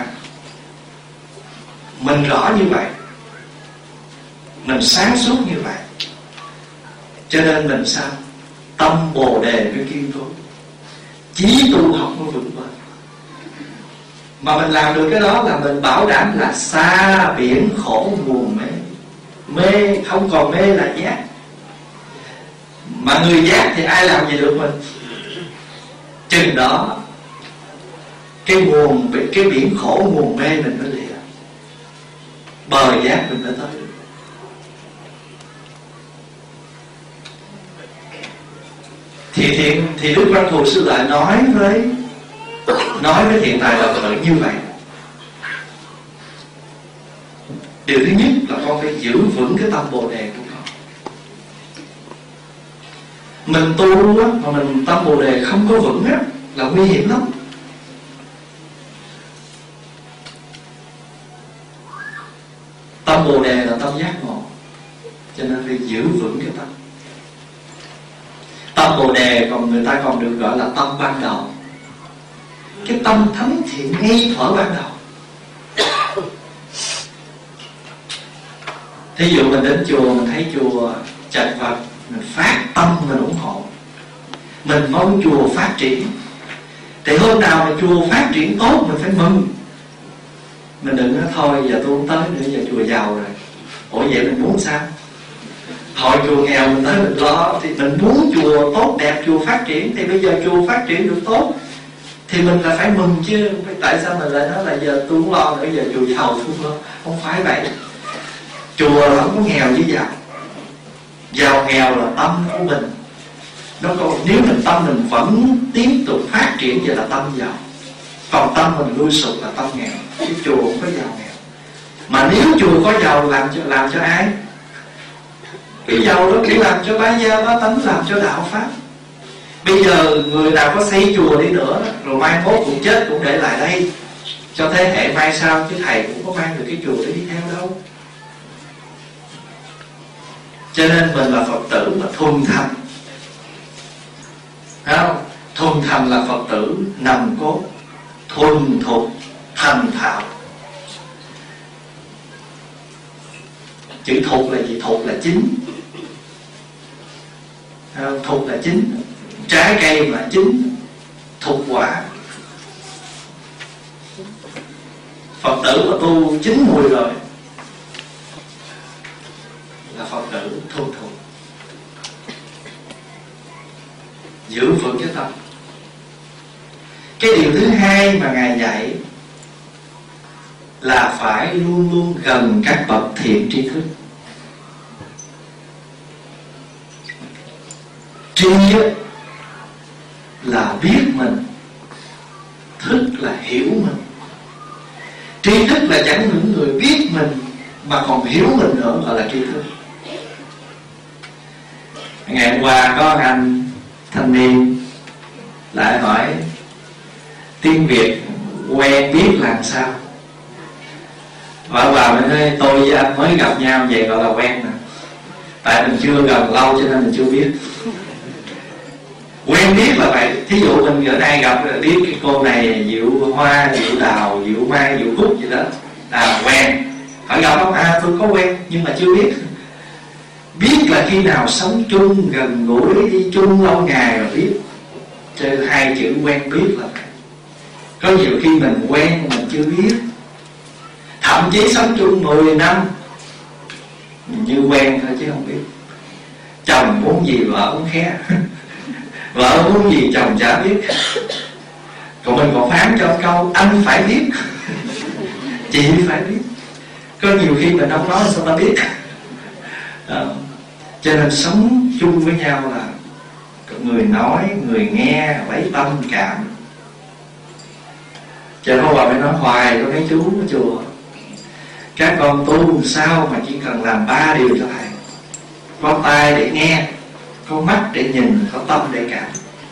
mình rõ như vậy, mình sáng suốt như vậy, cho nên mình sao? Tâm Bồ Đề mới kiên cố, chí tu học mới vững bền. Mà mình làm được cái đó là mình bảo đảm là xa biển khổ nguồn mê. Mê không còn mê là giác. Mà người giác thì ai làm gì được mình? Chừng đó cái nguồn, cái biển khổ nguồn mê mình mới lìa, bờ giác mình mới tới được. Thì thiện thì Đức Văn Thù Sư Lợi nói với nói với Thiện Tài Đồng Tử như vậy. Điều thứ nhất là con phải giữ vững cái tâm Bồ Đề của con. Mình tu á, mà mình tâm Bồ Đề không có vững á, là nguy hiểm lắm. Tâm Bồ Đề là tâm giác ngộ, cho nên phải giữ vững cái tâm. Tâm Bồ Đề còn người ta còn được gọi là tâm ban đầu, cái tâm thánh thiện ngay thuở ban đầu. Thí dụ mình đến chùa, mình thấy chùa chật vật, mình phát tâm mình ủng hộ, mình mong chùa phát triển. Thì hôm nào mà chùa phát triển tốt mình phải mừng. Mình đừng nói thôi giờ tôi không tới nữa, giờ chùa giàu rồi. Ủa vậy mình muốn sao? Hồi chùa nghèo mình tới mình lo, thì mình muốn chùa tốt đẹp, chùa phát triển. Thì bây giờ chùa phát triển được tốt thì mình là phải mừng chứ. Tại sao mình lại nói là giờ tôi không lo nữa, giờ chùa giàu tôi không lo? Không phải vậy. Chùa là không có nghèo với giàu. Giàu nghèo là tâm của mình. Nó còn, nếu mình tâm mình vẫn tiếp tục phát triển vậy là tâm giàu. Còn tâm mình lui sụp là tâm nghèo. Chứ chùa không có giàu nghèo. Mà nếu chùa có giàu làm cho làm cho ai? Cái giàu đó chỉ làm cho bá gia bá tánh, làm cho đạo pháp. Bây giờ người nào có xây chùa đi nữa rồi mai mốt cũng chết, cũng để lại đây cho thế hệ mai sau, chứ thầy cũng có mang được cái chùa để đi theo đâu. Cho nên mình là Phật tử mà thuần thành, thấy không? Thuần thành là Phật tử nằm cốt, thuần thục, thành thạo. Chữ thục là gì? Thục là chín, thục là chín, trái cây mà chín, thục quả. Phật tử mà tu chín mùi rồi là Phật tử thuần thục, giữ vững cái tâm. Cái điều thứ hai mà Ngài dạy là phải luôn luôn gần các bậc thiện tri thức. Tri là biết mình, thức là hiểu mình. Tri thức là chẳng những người biết mình mà còn hiểu mình nữa, gọi là tri thức. Ngày hôm qua có anh thanh niên lại hỏi tiếng Việt quen biết làm sao. Và bà mới nói tôi với anh mới gặp nhau vậy gọi là quen nè. Tại mình chưa gần lâu cho nên mình chưa biết. Quen biết là vậy. Thí dụ mình ở đây gặp biết cái cô này Diệu Hoa, Diệu Đào, Diệu Mai, Diệu Cúc gì đó là quen. Hỏi gặp không? À tôi có quen nhưng mà chưa biết. Biết là khi nào sống chung, gần gũi, đi chung lâu ngày rồi biết. Cho nên hai chữ quen biết là vậy. Có nhiều khi mình quen mà mình chưa biết. Thậm chí sống chung mười năm như quen thôi chứ không biết. Chồng muốn gì vợ muốn khé, vợ muốn gì chồng chả biết. Còn mình còn phán cho câu anh phải biết, chị phải biết. Có nhiều khi mình không nói sao ta biết. Đó. Cho nên sống chung với nhau là người nói, người nghe, lấy tâm cảm. Cho nên bà mới nói hoài có mấy chú ở chùa, các con tu sao mà chỉ cần làm ba điều cho thầy: có tai để nghe, có mắt để nhìn, có tâm để cảm.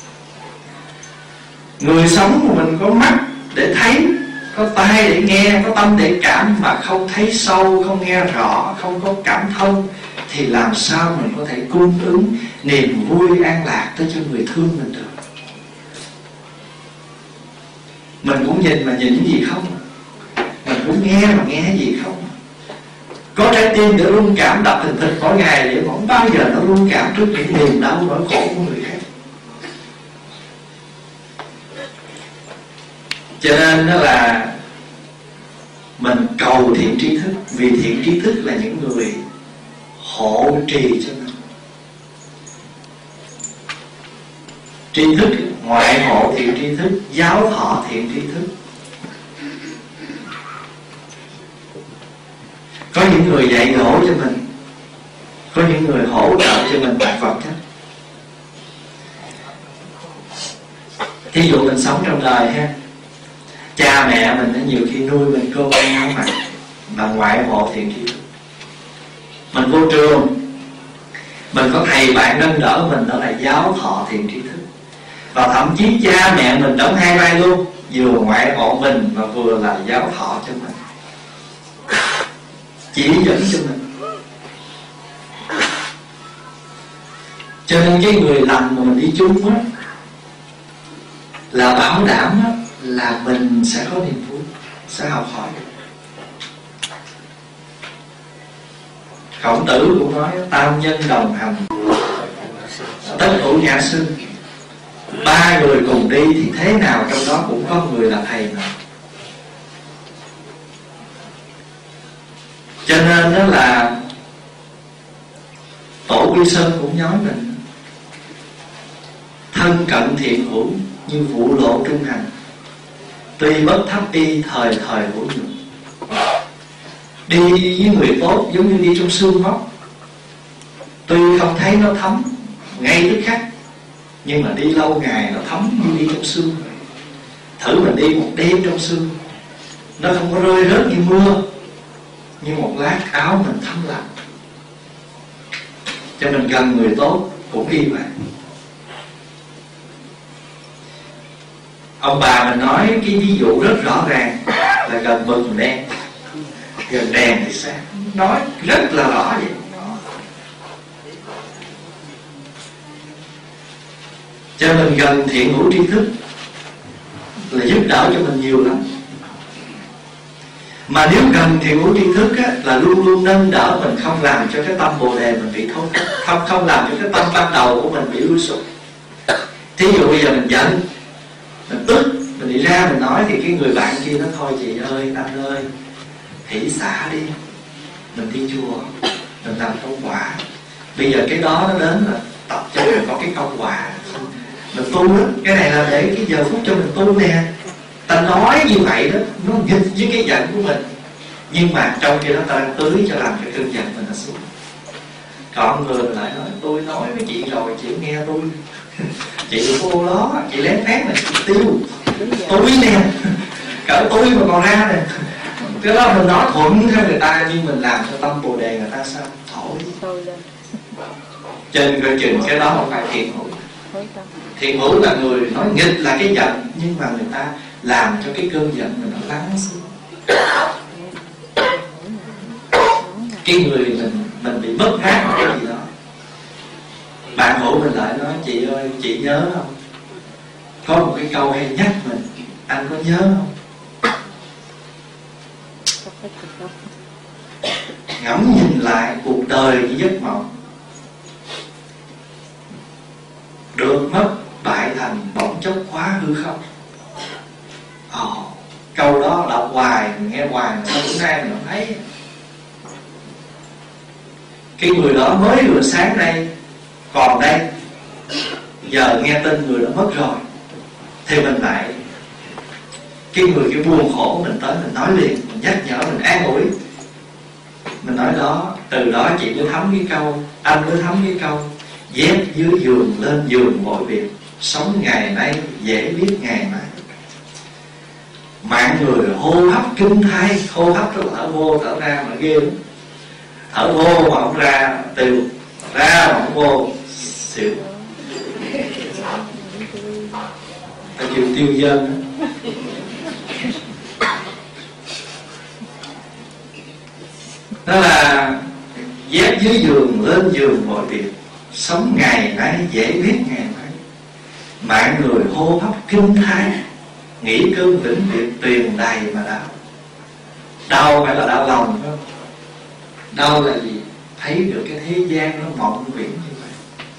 Người sống mà mình có mắt để thấy, có tai để nghe, có tâm để cảm mà không thấy sâu, không nghe rõ, không có cảm thông, thì làm sao mình có thể cung ứng niềm vui an lạc tới cho người thương mình được? Mình cũng nhìn mà nhìn cái gì không, mình cũng nghe mà nghe cái gì không. Có trái tim để rung cảm đập thình thịch mỗi ngày, để không bao giờ nó rung cảm trước những niềm đau nỗi khổ của người khác. Cho nên đó là mình cầu thiện tri thức, vì thiện tri thức là những người hộ trì cho mình. Tri thức ngoại hộ thiện tri thức, giáo thọ thiện tri thức. Có những người dạy dỗ cho mình, có những người hỗ trợ cho mình bằng vật chất. Thí dụ mình sống trong đời ha, cha mẹ mình nhiều khi nuôi mình cơm ăn áo mặc bằng ngoại hộ thiện tri thức. Mình vô trường, Mình có thầy bạn nâng đỡ mình, đó là giáo thọ thiện tri thức. Và thậm chí cha mẹ mình đóng hai vai luôn, vừa ngoại hộ mình mà vừa là giáo thọ cho mình, chỉ dẫn cho mình. Cho nên cái người lành mà mình đi chung á, là bảo đảm á, là mình sẽ có niềm vui, sẽ học hỏi. Khổng Tử cũng nói tam nhân đồng hành, tất hữu ngã sinh. Ba người cùng đi thì thế nào trong đó cũng có người là thầy mà. Cho nên đó là Tổ Quy Sơn cũng nói mình: thân cận thiện hữu như vụ lộ trung hành, tuy bất thấp y thời thời hữu dụng. Đi với người tốt giống như đi trong sương móc, tuy không thấy nó thấm ngay tức khắc, nhưng mà đi lâu ngày nó thấm như đi trong sương. Thử mình đi một đêm trong sương, nó không có rơi rớt như mưa, nhưng một lát áo mình thấm lạnh. Cho mình gần người tốt cũng y vậy. Ông bà mình nói cái ví dụ rất rõ ràng là gần mực đen, gần đèn thì sáng, nói rất là rõ vậy. Cho nên gần thiện hữu tri thức là giúp đỡ cho mình nhiều lắm. Mà nếu gần thiện hữu tri thức á, là luôn luôn nâng đỡ mình, không làm cho cái tâm bồ đề mình bị thối, không không làm cho cái tâm ban đầu của mình bị lui sụp. Thí dụ bây giờ mình giận, mình tức, mình đi ra mình nói thì cái người bạn kia nó: thôi chị ơi, anh ơi, hỷ xả đi, mình đi chùa, mình làm công quả. Bây giờ cái đó nó đến là tập cho mình có cái công quả. Mình tu đó, cái này là để cái giờ phút cho mình tu nè. Ta nói như vậy đó, nó nghịch với cái giận của mình, nhưng mà trong khi đó ta đang tưới cho làm cái cơn giận mình nó xuống. Còn người lại nói: tôi nói với chị rồi, chị nghe tôi. Chị vô đó, chị lén phét này, chị tiêu tôi nè, cỡ tôi mà còn ra nè. Cái đó mình nói thuận theo người ta, nhưng mình làm cho tâm bồ đề người ta sao? Thổi lên. Trên coi chừng cái đó không phải thiện hữu. Thiện hữu là người nói nghịch là cái giận, nhưng mà người ta làm cho cái cơn giận mình nó lắng xuống. Cái người mình mình bị mất mát một cái gì đó, bạn hữu mình lại nói: chị ơi, chị nhớ không, có một cái câu hay nhắc mình, anh có nhớ không? Ngẫm nhìn lại cuộc đời chỉ giấc mộng, được mất bại thành bỗng chốc quá hư không. Ồ, câu đó đọc hoài, mình nghe hoài, sao bữa nay mình không thấy. Cái người đó mới vừa sáng đây còn đây, giờ nghe tin người đó mất rồi, thì mình lại, cái người cái buồn khổ mình tới mình nói liền, mình nhắc nhở, mình an ủi. Mình nói đó, từ đó chị mới thấm cái câu, anh mới thấm cái câu: dép dưới giường lên giường mọi việc, sống ngày nay dễ biết ngày mai. Mạng người hô hấp kinh thai, hô hấp nó thở vô thở ra mà ghê lắm. Thở vô mà không ra tiêu, ra mà không vô xỉu. Ta kêu tiêu dân. Đó là dép dưới giường lên giường mọi việc, sống ngày nay dễ biết ngày mai. Mạng người hô hấp kinh thai, nghĩ cơn vĩnh biệt tuyền đầy mà đau. Đau phải là đau lòng không? Đau là gì? Thấy được cái thế gian nó mộng viễn như vậy.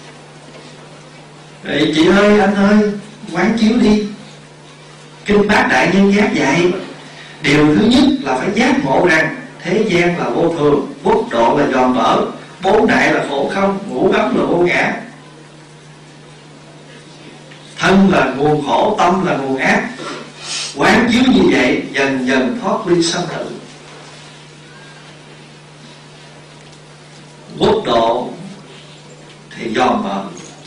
Vậy chị ơi, anh ơi, quán chiếu đi. Kinh Bát Đại Nhân Giác dạy, điều thứ nhất là phải giác ngộ rằng thế gian là vô thường, quốc độ là giòn vỡ, bốn đại là khổ không, ngũ ấm là vô ngã. Thân là nguồn khổ, tâm là nguồn ác. Quán chiếu như vậy, dần dần thoát ly sanh tử. Quốc độ thì giòn vỡ,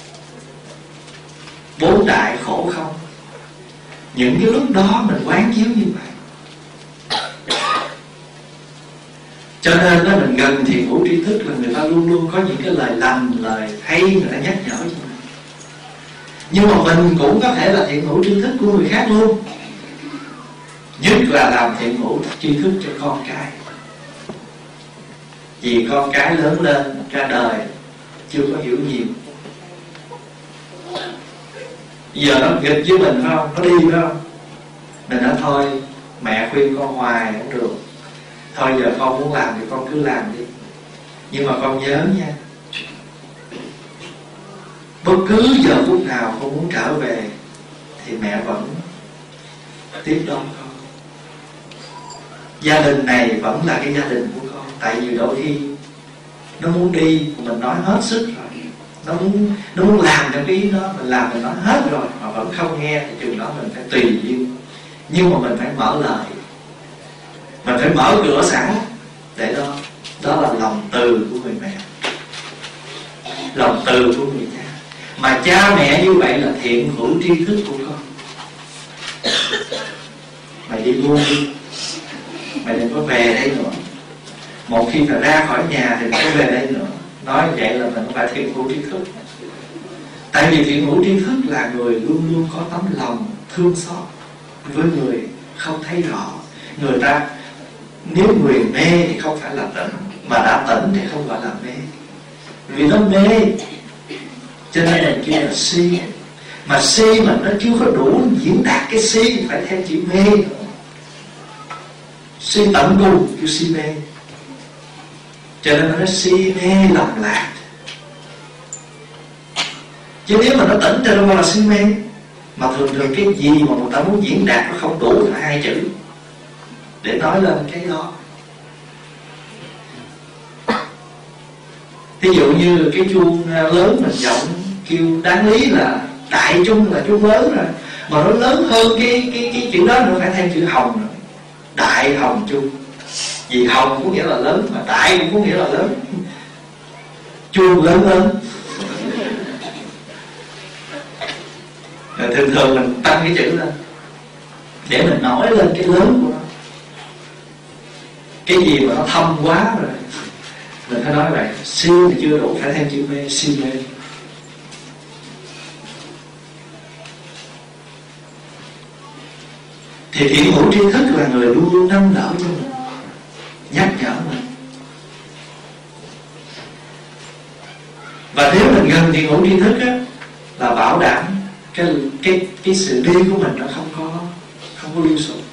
bốn đại khổ không. Những cái lúc đó mình quán chiếu như vậy, Cho nên đó, mình gần thiền hữu tri thức là người ta luôn luôn có những cái lời lành, lời hay người ta nhắc nhở cho mình. Nhưng mà mình cũng có thể là thiện hữu tri thức của người khác luôn. Nhất là làm thiện hữu tri thức cho con cái. Vì con cái lớn lên ra đời chưa có hiểu nhiều, giờ nó nghịch với mình phải không? Nó đi phải không? Mình nói thôi, mẹ khuyên con hoài không được, thôi giờ con muốn làm thì con cứ làm đi. Nhưng mà con nhớ nha, bất cứ giờ phút nào con muốn trở về thì mẹ vẫn tiếp đón con. Gia đình này vẫn là cái gia đình của con. Tại vì đôi khi nó muốn đi, mình nói hết sức rồi, nó muốn nó muốn làm theo cái ý đó, mình làm mình nói hết rồi mà vẫn không nghe, thì chừng đó mình phải tùy duyên. Nhưng mà mình phải mở lời, mình phải mở cửa sẵn để đó. Đó là lòng từ của người mẹ, lòng từ của người cha. Mà cha mẹ như vậy là thiện hữu tri thức của con. Mày đi luôn đi, mày đừng có về đây nữa. Một khi phải ra khỏi nhà thì đừng có về đây nữa. Nói vậy là mình không phải thiện hữu tri thức. Tại vì thiện hữu tri thức là người luôn luôn có tấm lòng thương xót với người không thấy rõ. Người ta, nếu người mê thì không phải là tỉnh, mà đã tỉnh thì không gọi là mê. Vì nó mê cho nên là kia là si. Mà si mà nó chưa có đủ diễn đạt cái si thì phải theo chữ mê. Si tận cùng kêu si mê. Cho nên nó si mê lầm lạc. Chứ nếu mà nó tỉnh cho nó là si mê. Mà thường thường cái gì mà người ta muốn diễn đạt nó không đủ là hai chữ để nói lên cái đó. Ví dụ như cái chuông lớn mình giọng kêu đáng lý là đại chuông là chuông lớn rồi, mà nó lớn hơn cái cái cái chữ đó nữa, phải thêm chữ hồng nữa. Đại hồng chuông. Vì hồng có nghĩa là lớn, mà đại cũng có nghĩa là lớn. Chuông lớn lớn. Rồi thường thường mình tăng cái chữ lên để mình nói lên cái lớn của nó. Cái gì mà nó thâm quá rồi mình phải nói vậy. Si thì chưa đủ, phải thêm chữ mê, si mê. Thì thiện hữu tri thức là người luôn luôn nâng đỡ cho mình, nhắc nhở mình. Và nếu mình gần thiện hữu tri thức á, là bảo đảm cái cái cái sự đi của mình nó không có không có lưu sụp.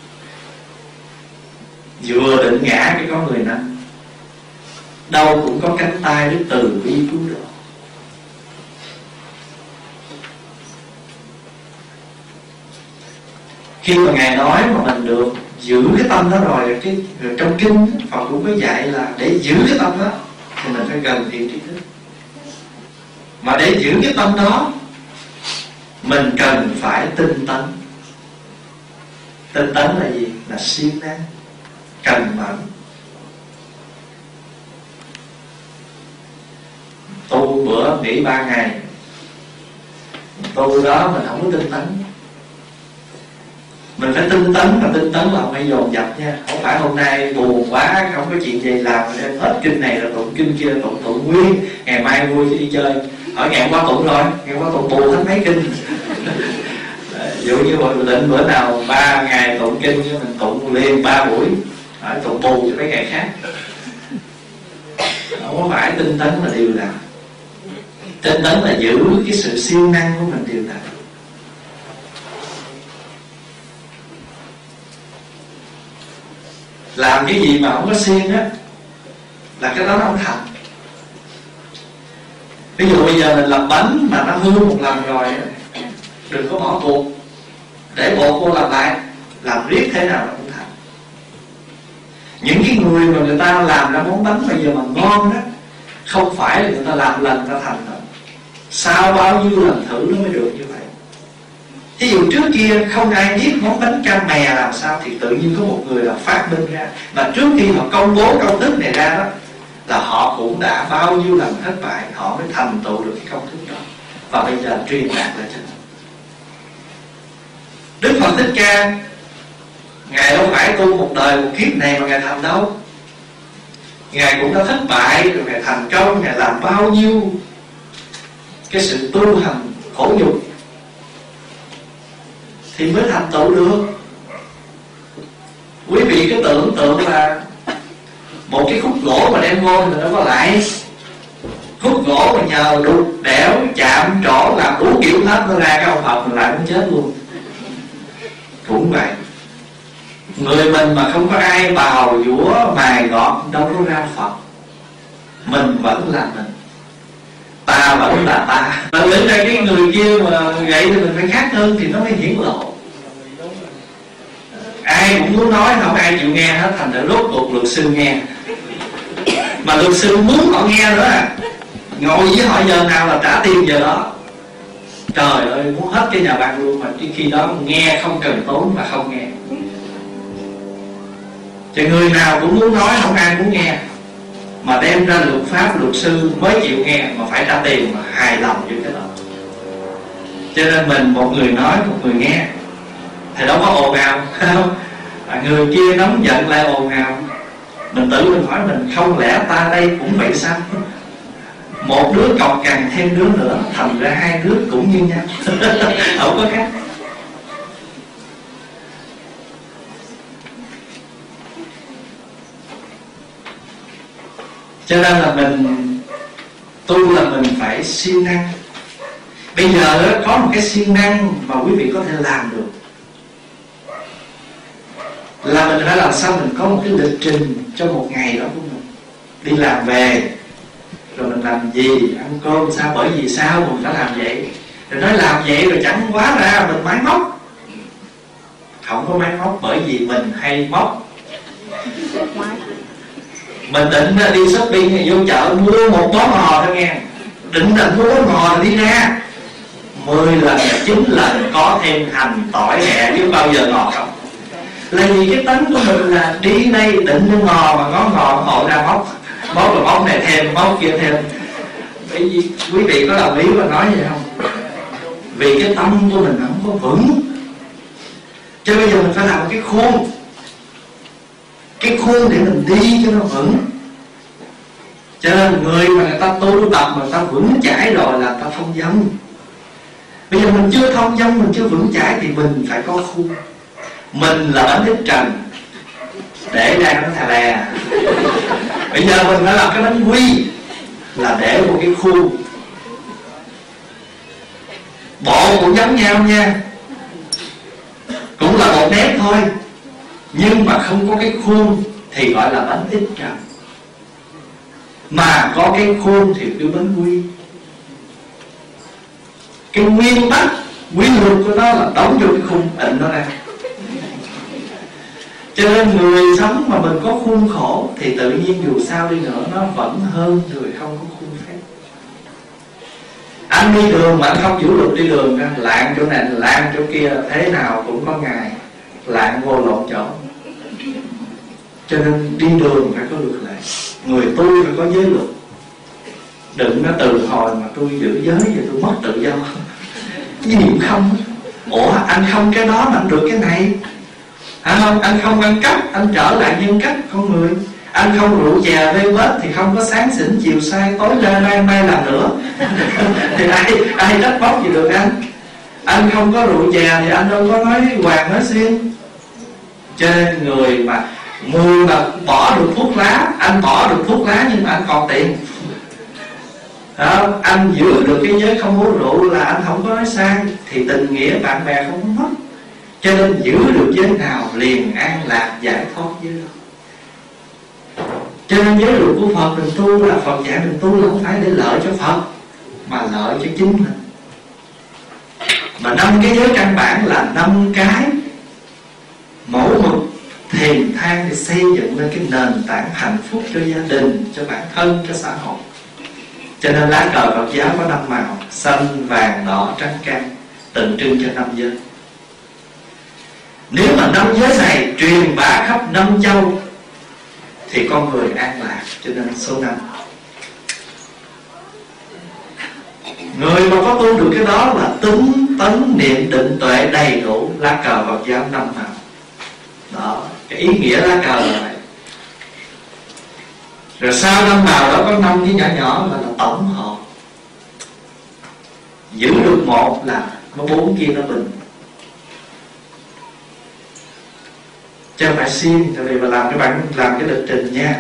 Vừa định ngã cái có người nâng, đâu cũng có cánh tay đức từ bi cứu độ. Khi mà Ngài nói mà mình được giữ cái tâm đó rồi, cái rồi trong kinh Phật cũng có dạy là để giữ cái tâm đó thì mình phải gần thiện tri thức. Mà để giữ cái tâm đó mình cần phải tinh tấn. Tinh tấn là gì? Là siêng năng, cần mẫn. Tu bữa nghỉ ba ngày, tu đó mình không có tinh tấn. Mình phải tinh tấn, mà tinh tấn là không phải dồn dập nha. Không phải hôm nay buồn quá, không có chuyện gì làm, nên hết kinh này là tụng kinh kia, tụng tụng nguyên, ngày mai vui chứ đi chơi. Hỏi ngày qua tụng rồi, ngày qua tụng bù hết mấy kinh. Ví dụ như mình định bữa nào ba ngày tụng kinh, chứ mình tụng liền ba buổi, hỏi tụng bù cho mấy ngày khác. Không có phải tinh tấn là điều đặn. Tinh tấn là giữ cái sự siêng năng của mình điều đặn. Làm cái gì mà không có siêng á là cái đó nó không thành. Ví dụ bây giờ mình làm bánh mà nó hư một lần rồi, đừng có bỏ cuộc, để bộ cô làm lại, làm riết thế nào là cũng thành. Những cái người mà người ta làm ra món bánh bây giờ mà ngon đó, không phải là người ta làm lần ta thành đâu, sau bao nhiêu lần thử nó mới được như vậy. Ví dụ trước kia không ai biết món bánh cam mè làm sao, thì tự nhiên có một người là phát minh ra. Mà trước khi họ công bố công thức này ra đó, là họ cũng đã bao nhiêu lần thất bại, họ mới thành tựu được cái công thức đó, và bây giờ truyền đạt lại cho mình. Đức Phật Thích Ca, Ngài đâu phải tu một đời một kiếp này mà Ngài thành đâu. Ngài cũng đã thất bại rồi Ngài thành công, Ngài làm bao nhiêu cái sự tu hành khổ nhục thì mới thành tựu được. Quý vị cứ tưởng tượng là một cái khúc gỗ mà đem vô thì nó có lại. Khúc gỗ mà nhờ đục đẽo chạm trổ làm đủ kiểu hết, nó ra cái ông Phật mình lại cũng chết luôn. Cũng vậy, người mình mà không có ai bào dũa mài gọt đâu có ra Phật. Mình vẫn là mình, ta vẫn là ta. Mà nghĩ ra cái người kia mà vậy thì mình phải khác hơn thì nó mới hiển lộ. Ai cũng muốn nói, không ai chịu nghe hết, thành ra rốt cuộc luật sư nghe. Mà luật sư muốn họ nghe nữa à, ngồi với họ giờ nào là trả tiền giờ đó. Trời ơi, muốn hết cái nhà băng luôn. Mà khi đó nghe không cần tốn mà không nghe. Thì người nào cũng muốn nói, không ai muốn nghe. Mà đem ra luật pháp, luật sư mới chịu nghe, mà phải trả tiền mà hài lòng với cái đó. Cho nên mình một người nói, một người nghe thì đâu có ồn ào không? À, người kia nóng giận lại ồn ào. Mình tự mình hỏi mình, không lẽ ta đây cũng vậy sao? Một đứa cọc cằn thêm đứa nữa, thành ra hai đứa cũng như nhau. Không có khác. Cho nên là mình tu là mình phải siêng năng. Bây giờ có một cái siêng năng mà quý vị có thể làm được, là mình phải làm sao mình có một cái lịch trình cho một ngày đó của mình. Đi làm về rồi mình làm gì, ăn cơm sao, bởi vì sao mình phải làm vậy. Rồi nói làm vậy rồi chẳng quá ra mình máy móc. Không có máy móc, bởi vì mình hay móc. Mình định đi shopping, vô chợ mua một bó ngò thôi nghe. Định là mua bó ngò đi ra mười lần, chín lần có thêm hành, tỏi, hẹ chứ bao giờ ngò không. Là vì cái tánh của mình là đi đây định mua ngò mà có ngò hội ra móc. Móc là móc này thêm, móc kia thêm. Bởi vì quý vị có đồng ý và nói vậy không? Vì cái tâm của mình không có vững. Cho bây giờ mình phải làm một cái khuôn. Cái khuôn để mình đi cho nó vững. Cho nên người mà người ta tu tập mà người ta vững chãi rồi là người ta thông dong. Bây giờ mình chưa thông dong, mình chưa vững chãi thì mình phải có khuôn. Mình là bánh ít trần, để ra nó thà lè. Bây giờ mình phải làm cái bánh quy, là để một cái khuôn. Bộ cũng giống nhau nha, cũng là một nét thôi, nhưng mà không có cái khuôn thì gọi là bánh ít trần. Mà có cái khuôn thì cái bánh quy. Cái nguyên tắc, quy luật của nó là đóng vô cái khuôn định nó ra. Cho nên người sống mà mình có khuôn khổ thì tự nhiên dù sao đi nữa nó vẫn hơn người không có khuôn phép. Anh đi đường mà anh không giữ luật đi đường, lạng chỗ này lạng chỗ kia, thế nào cũng có ngày lạng vô lộn chỗ. Cho nên đi đường phải có luật lệ. Người tu phải có giới luật. Đừng nó từ hồi mà tôi giữ giới vậy tôi mất tự do. Cái niệm không. Ủa anh không cái đó mà anh được cái này. À không, anh không ăn cắp, anh trở lại nhân cách con người. Anh không rượu chè vê vết thì không có sáng xỉn chiều sai tối ra mai mai làm nữa. Thì ai ai trách móc gì được anh. Anh không có rượu chè thì anh đâu có nói hoàng nói xuyên. Cho nên người mà người mà bỏ được thuốc lá, anh bỏ được thuốc lá nhưng mà anh còn tiền. Đó, anh giữ được cái giới không uống rượu là anh không có nói sai, thì tình nghĩa bạn bè không có mất. Cho nên giữ được giới nào liền an lạc giải thoát giới đó. Cho nên giới luật của Phật mình tu là Phật dạy mình tu là không phải để lợi cho Phật, mà lợi cho chính mình. Mà năm cái giới căn bản là năm cái mẫu mực thềm thang để xây dựng lên cái nền tảng hạnh phúc cho gia đình, cho bản thân, cho xã hội. Cho nên lá cờ Phật giáo có năm màu: xanh, vàng, đỏ, trắng, cam, tượng trưng cho năm giới. Nếu mà năm giới này truyền bá khắp năm châu thì con người an lạc. Cho nên số năm, người mà có tu được cái đó là tính tấn niệm định tuệ đầy đủ. Lá cờ Phật giáo năm màu đó, cái ý nghĩa lá cờ là vậy. Rồi sau năm nào đó có năm cái nhỏ nhỏ là, là tổng hợp. Giữ được một là nó bốn kia nó bình. Chứ không phải xin. Tại vì mà làm cái bản làm cái lịch trình nha.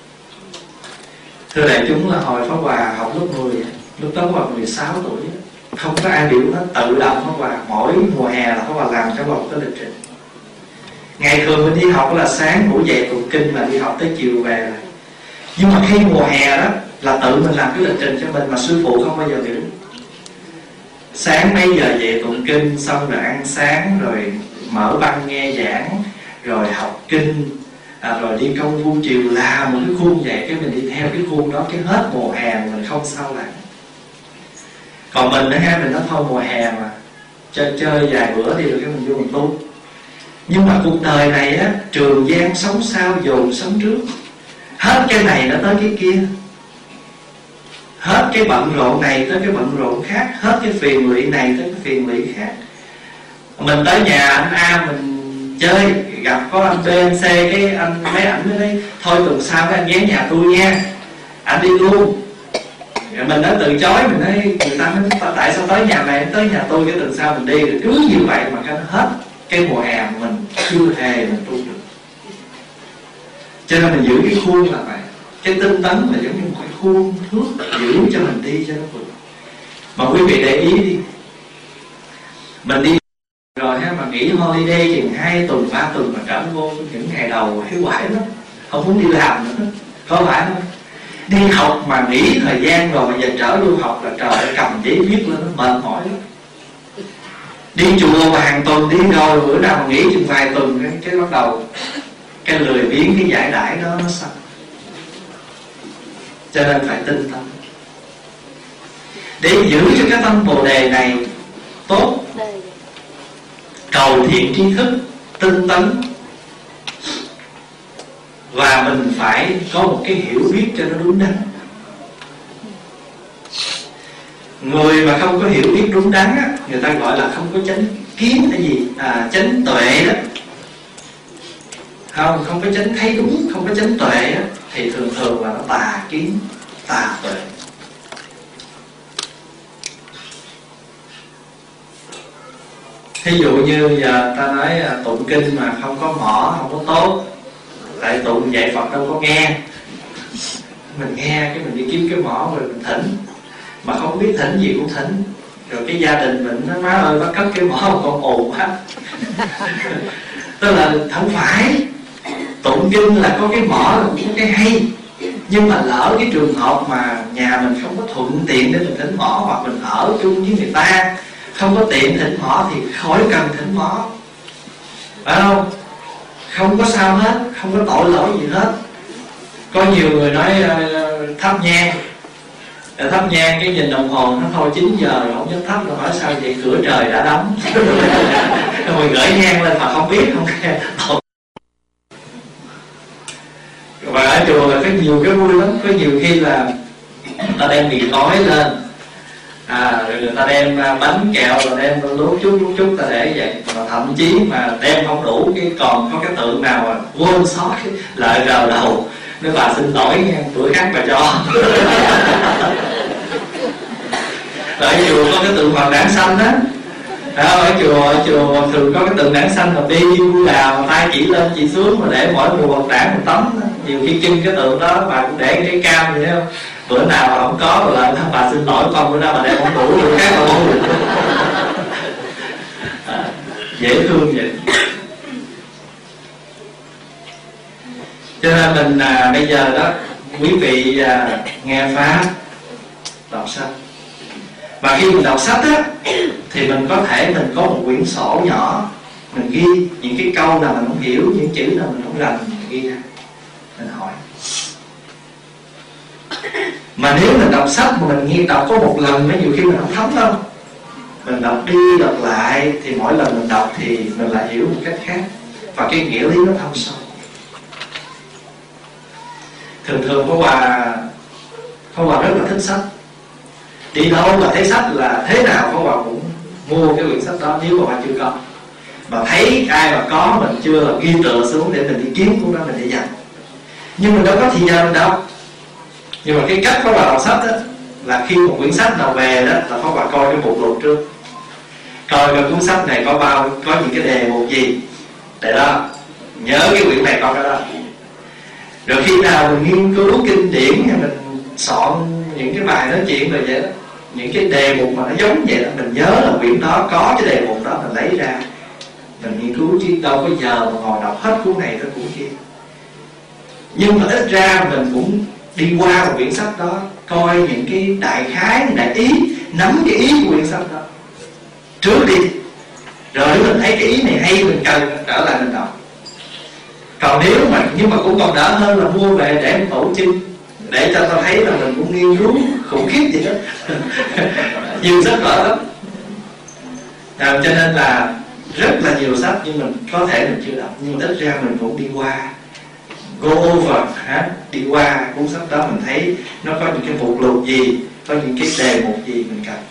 Thưa đại chúng, là hồi Pháp Hòa học lớp mười, lúc đó Pháp Hòa mười sáu tuổi, không có ai biểu hết, tự động Pháp Hòa. Mỗi mùa hè là Pháp Hòa làm cho một cái lịch trình. Ngày thường mình đi học là sáng ngủ dậy tụng kinh là đi học tới chiều về rồi. Nhưng mà khi mùa hè đó là tự mình làm cái lịch trình cho mình, mà sư phụ không bao giờ biểu. Sáng mấy giờ về tụng kinh, xong rồi ăn sáng, rồi mở băng nghe giảng, rồi học kinh, à, rồi đi công phu chiều, làm một cái khuôn vậy. Cái mình đi theo cái khuôn đó, cái hết mùa hè mình không sao làm. Còn mình nữa ha, mình nói thôi mùa hè mà chơi chơi vài bữa đi rồi cái mình vô mình tu. Nhưng mà cuộc đời này á, trường gian sống sau dồn sống trước. Hết cái này nó tới cái kia, hết cái bận rộn này tới cái bận rộn khác, hết cái phiền lụy này tới cái phiền lụy khác. Mình tới nhà anh A mình chơi, gặp có anh B, anh C, cái anh mấy ảnh mới nói thôi tuần sau cái anh ghé nhà tôi nha, anh đi luôn. Rồi mình nói từ chối, mình nói người ta nói tại sao tới nhà này tới nhà tôi, cái tuần sau mình đi. Rồi cứ như vậy mà cái hết cái mùa hè mình chưa hề mình tu được. Cho nên mình giữ cái khuôn là vậy. Cái tinh tấn là giống như một cái khuôn thước giữ cho mình đi cho nó vững. Mà quý vị để ý đi, mình đi rồi ha, mà nghỉ holiday chừng hai tuần ba tuần mà trở vô những ngày đầu thấy quải lắm, không muốn đi làm nữa, có phải không? Đi học mà nghỉ thời gian rồi mà giờ trở vô học là trời ơi, cầm giấy viết lên nó mệt mỏi lắm. Đi chùa mà hàng tuần đi rồi, bữa nào mà nghỉ chừng vài tuần cái, cái bắt đầu cái lười biếng, cái giải đãi đó nó sạch. Cho nên phải tinh tấn để giữ cho cái tâm Bồ Đề này tốt, cầu thiện tri thức, tinh tấn. Và mình phải có một cái hiểu biết cho nó đúng đắn. Người mà không có hiểu biết đúng đắn á, người ta gọi là không có chánh kiến hay gì, à, chánh tuệ đó. Không, không có chánh thấy đúng, không có chánh tuệ á, thì thường thường là nó tà kiến, tà tuệ. Thí dụ như giờ ta nói tụng kinh mà không có mỏ không có tốt, tại tụng dạy Phật đâu có nghe. Mình nghe cái mình đi kiếm cái mỏ rồi mình thỉnh, mà không biết thỉnh gì cũng thỉnh. Rồi cái gia đình mình nó má ơi bác cất cái mỏ một con ồn quá. Tức là không phải tụng kinh là có cái mỏ là cũng có cái hay. Nhưng mà lỡ cái trường hợp mà nhà mình không có thuận tiện để mình thỉnh mỏ, hoặc mình ở chung với người ta không có tiện thỉnh mỏ, thì khỏi cần thỉnh mỏ, phải không? Không có sao hết, không có tội lỗi gì hết. Có nhiều người nói uh, thắp nhang, thắp nhang cái nhìn đồng hồ nó thôi chín giờ rồi không dám thắp, rồi hỏi sao vậy, cửa trời đã đóng. Rồi gửi nhang lên mà không biết, không nghe. Và ở chùa là có nhiều cái vui lắm. Có nhiều khi là người ta đem mì gói lên, à, rồi người ta đem bánh kẹo, rồi đem lúa chút lúa chút ta để vậy. Mà thậm chí mà đem không đủ, cái còn có cái tượng nào mà quên sót lại rờ đầu, nói bà xin lỗi nha, bữa khác bà cho. Rồi ở chùa có cái tượng Hoàng Đản Xanh á, à, ở chùa ở chùa thường có cái tượng Đản Xanh mà đi vui đào, tay chỉ lên chỉ xuống, mà để mỗi mùa một đảng một tấm đó. Nhiều khi chân cái tượng đó bà cũng để cái cam vậy không, bữa nào mà không có rồi lại bà xin lỗi con, bữa nào bà đem không đủ bữa khác bà không được. À, dễ thương vậy. Cho nên mình à, bây giờ đó quý vị à, nghe pháp, đọc sách. Và khi mình đọc sách á, thì mình có thể mình có một quyển sổ nhỏ, mình ghi những cái câu nào mình không hiểu, những chữ nào mình không rành, mình ghi ra, mình hỏi. Mà nếu mình đọc sách mà mình nghe đọc có một lần, mấy nhiều khi mình không thấm đâu, mình đọc đi đọc lại, thì mỗi lần mình đọc thì mình lại hiểu một cách khác, và cái nghĩa lý nó thâm sâu. Thường thường Pháp Hòa Pháp Hòa rất là thích sách. Đi đâu mà thấy sách là thế nào Pháp Hòa cũng mua cái quyển sách đó, nếu mà Hòa chưa có. Mà thấy ai mà có mình chưa là ghi tựa xuống để mình đi kiếm cuốn đó mình để dành. Nhưng mình đâu có thời gian mình đọc. Nhưng mà cái cách Pháp Hòa đọc sách đó là khi một quyển sách nào về đó là Pháp Hòa coi cái mục lục trước, coi cái cuốn sách này có bao có những cái đề mục gì, để đó nhớ cái quyển này có cái đó. Rồi khi nào mình nghiên cứu kinh điển hay mình soạn những cái bài nói chuyện rồi vậy đó, những cái đề mục mà nó giống vậy đó, mình nhớ là quyển đó có cái đề mục đó, mình lấy ra mình nghiên cứu, chứ đâu có giờ mà ngồi đọc hết cuốn này tới cuốn kia. Nhưng mà ít ra mình cũng đi qua một quyển sách đó, coi những cái đại khái, đại ý, nắm cái ý của quyển sách đó trước đi, rồi nếu mình thấy cái ý này hay mình cần trở lại mình đọc. Còn nếu mà, nhưng mà cũng còn đỡ hơn là mua về để em tổ chưng, để cho tao thấy là mình cũng nghiên cứu khủng khiếp vậy đó. Nhiều sách vở lắm. À, cho nên là rất là nhiều sách nhưng mình có thể mình chưa đọc, nhưng ít ra mình cũng đi qua, go over, ha? Đi qua cuốn sách đó mình thấy nó có những cái mục lục gì, có những cái đề mục gì mình cần.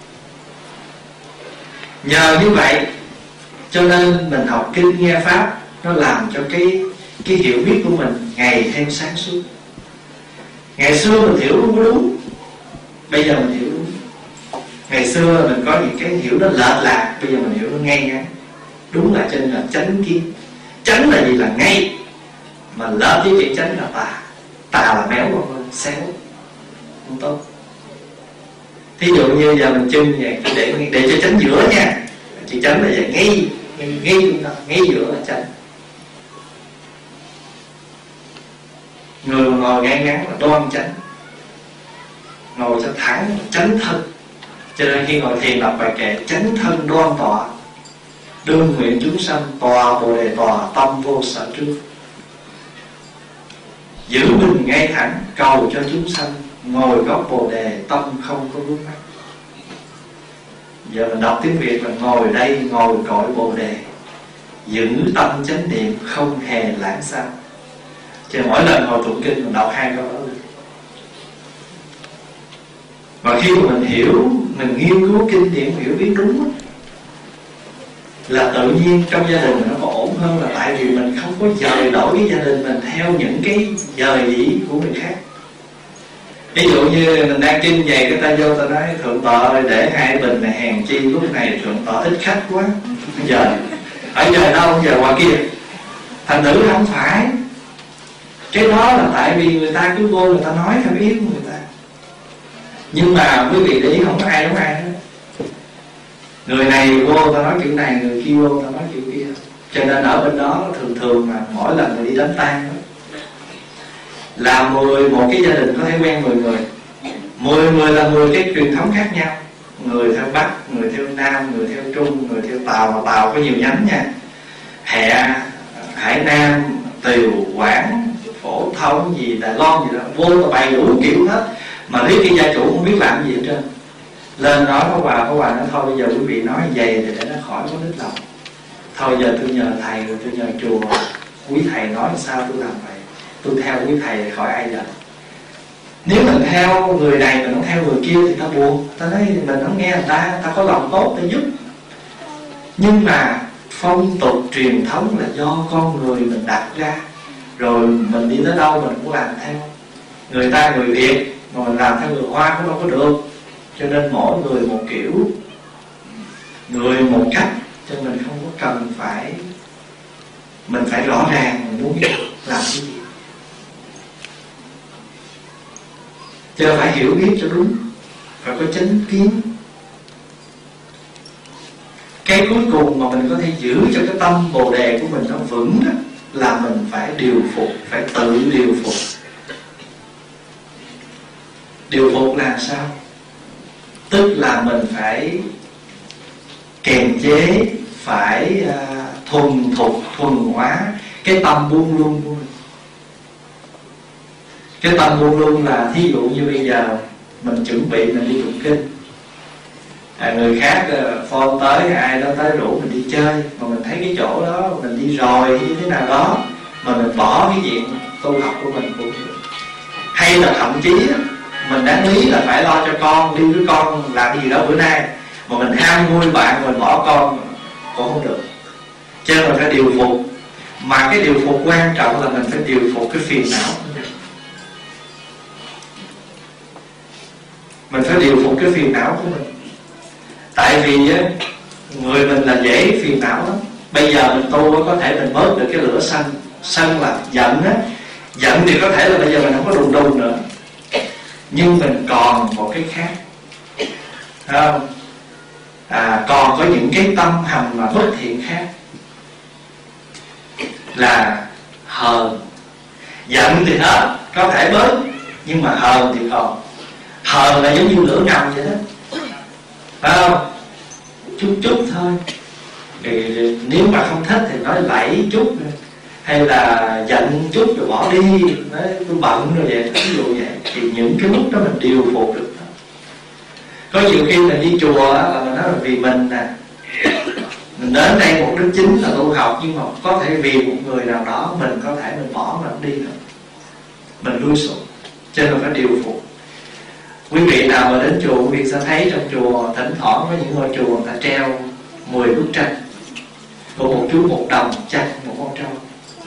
Nhờ như vậy cho nên mình học kinh nghe pháp, nó làm cho cái cái hiểu biết của mình ngày thêm sáng suốt. Ngày xưa mình hiểu không có đúng, bây giờ mình hiểu đúng. Ngày xưa mình có những cái hiểu nó lệch lạc, bây giờ mình hiểu nó ngay ngắn đúng, là trên là chánh kiến. Chánh là gì? Là ngay. Mà lệch với chữ chánh là tà. Tà là méo vào hơn, xéo, không tốt. Thí dụ như giờ mình chưng vậy, để để cho chánh giữa nha, chữ chánh là vậy, ngay ngay ngay giữa là chánh. Người mà ngồi ngay ngắn là đoan chánh, ngồi cho thẳng là chánh thân. Cho nên khi ngồi thiền đọc bài kệ chánh thân đoan tọa, đương nguyện chúng sanh tòa bồ đề tòa, tâm vô sở trước. Giữ mình ngay thẳng cầu cho chúng sanh, ngồi góc bồ đề tâm không có vướng mắc. Giờ mình đọc tiếng Việt là ngồi đây ngồi cõi bồ đề, giữ tâm chánh niệm không hề lãng xanh. Cho nên mỗi lần ngồi tụng kinh mình đọc hai câu đó luôn. Và khi mà mình hiểu, mình nghiên cứu kinh điển, hiểu biết đúng là tự nhiên trong gia đình mình nó có ổn hơn, là tại vì mình không có dời đổi cái gia đình mình theo những cái dời dĩ của người khác. Ví dụ như mình đang kinh về, cái ta vô ta nói thượng tọa để hai bình này, hèn chi lúc này thượng tọa ít khách quá, bây giờ ở giờ đâu, giờ ngoài kia. Thành thử không phải, cái đó là tại vì người ta cứ vô người ta nói theo ý của người ta. Nhưng mà quý vị để ý không có ai giống ai hết. Người này vô ta nói kiểu này, người kia vô ta nói kiểu kia. Cho nên ở bên đó thường thường mà mỗi lần mình đi đám tang là mười một cái gia đình có thể quen mười người. Mười người là mười cái truyền thống khác nhau. Người theo Bắc, người theo Nam, người theo Trung, người theo Tàu. Mà Tàu có nhiều nhánh nha, Hẹ, Hải Nam, Tiều, Quảng, Phổ Thông gì, Đài Loan gì đó, vô là bày đủ kiểu hết. Mà nếu cái gia chủ không biết làm gì hết trơn, lên nói có quà có quà nó thôi bây giờ quý vị nói vậy để nó khỏi có nít lòng. Thôi giờ tôi nhờ thầy rồi tôi nhờ chùa, quý thầy nói sao tôi làm vậy, tôi theo quý thầy khỏi ai giận. Nếu mình theo người này mình không theo người kia thì ta buồn, ta nói mình không nghe người ta, ta có lòng tốt ta giúp. Nhưng mà phong tục truyền thống là do con người mình đặt ra, rồi mình đi tới đâu mình cũng làm theo. Người ta người Việt mà mình làm theo người Hoa cũng đâu có được. Cho nên mỗi người một kiểu, người một cách, cho mình không có cần phải, mình phải rõ ràng mình muốn làm cái gì, chứ phải hiểu biết cho đúng, phải có chánh kiến. Cái cuối cùng mà mình có thể giữ cho cái tâm bồ đề của mình nó vững đó, là mình phải điều phục, phải tự điều phục. Điều phục là sao? Tức là mình phải kiềm chế, phải uh, thuần thục, thuần hóa cái tâm buông lung của mình. Cái tâm buông lung là thí dụ như bây giờ mình chuẩn bị mình đi tụng kinh, à, người khác uh, phone tới, ai đó tới rủ mình đi chơi, mà mình thấy cái chỗ đó mình đi rồi như thế nào đó, mà mình bỏ cái chuyện tu học của mình cũng được. Hay là thậm chí mình đáng lý là phải lo cho con, đi với con làm gì đó bữa nay, mà mình ham vui bạn, mình bỏ con cũng không được. Cho nên mình phải điều phục. Mà cái điều phục quan trọng là mình phải điều phục cái phiền não. phải điều phục cái phiền não của mình. Tại vì á, người mình là dễ phiền não lắm. Bây giờ mình tu có thể mình bớt được cái lửa sân. Sân là giận á. Giận thì có thể là bây giờ mình không có đùng đùng nữa, nhưng mình còn một cái khác, thấy không? À, còn có những cái tâm hành mà bất thiện khác là hờn. Giận thì hết, có thể bớt, nhưng mà hờn thì còn. Hờn là giống như lửa ngầm vậy đó, phải không? Chút chút thôi. Thì nếu mà không thích thì nói lẫy chút nữa, hay là giận chút rồi bỏ đi, nói tôi bận rồi vậy, ví dụ vậy. Thì những cái lúc đó mình điều phục được đó. Có nhiều khi mình đi chùa là mình nói là vì mình nè, mình đến đây mục đích chính là tu học, nhưng mà có thể vì một người nào đó mình có thể mình bỏ mình đi rồi, mình lui xuống, cho nên phải điều phục. Quý vị nào mà đến chùa, quý vị sẽ thấy trong chùa thỉnh thoảng có những ngôi chùa người ta treo mười bức tranh của một chú một đồng chăn một con trâu.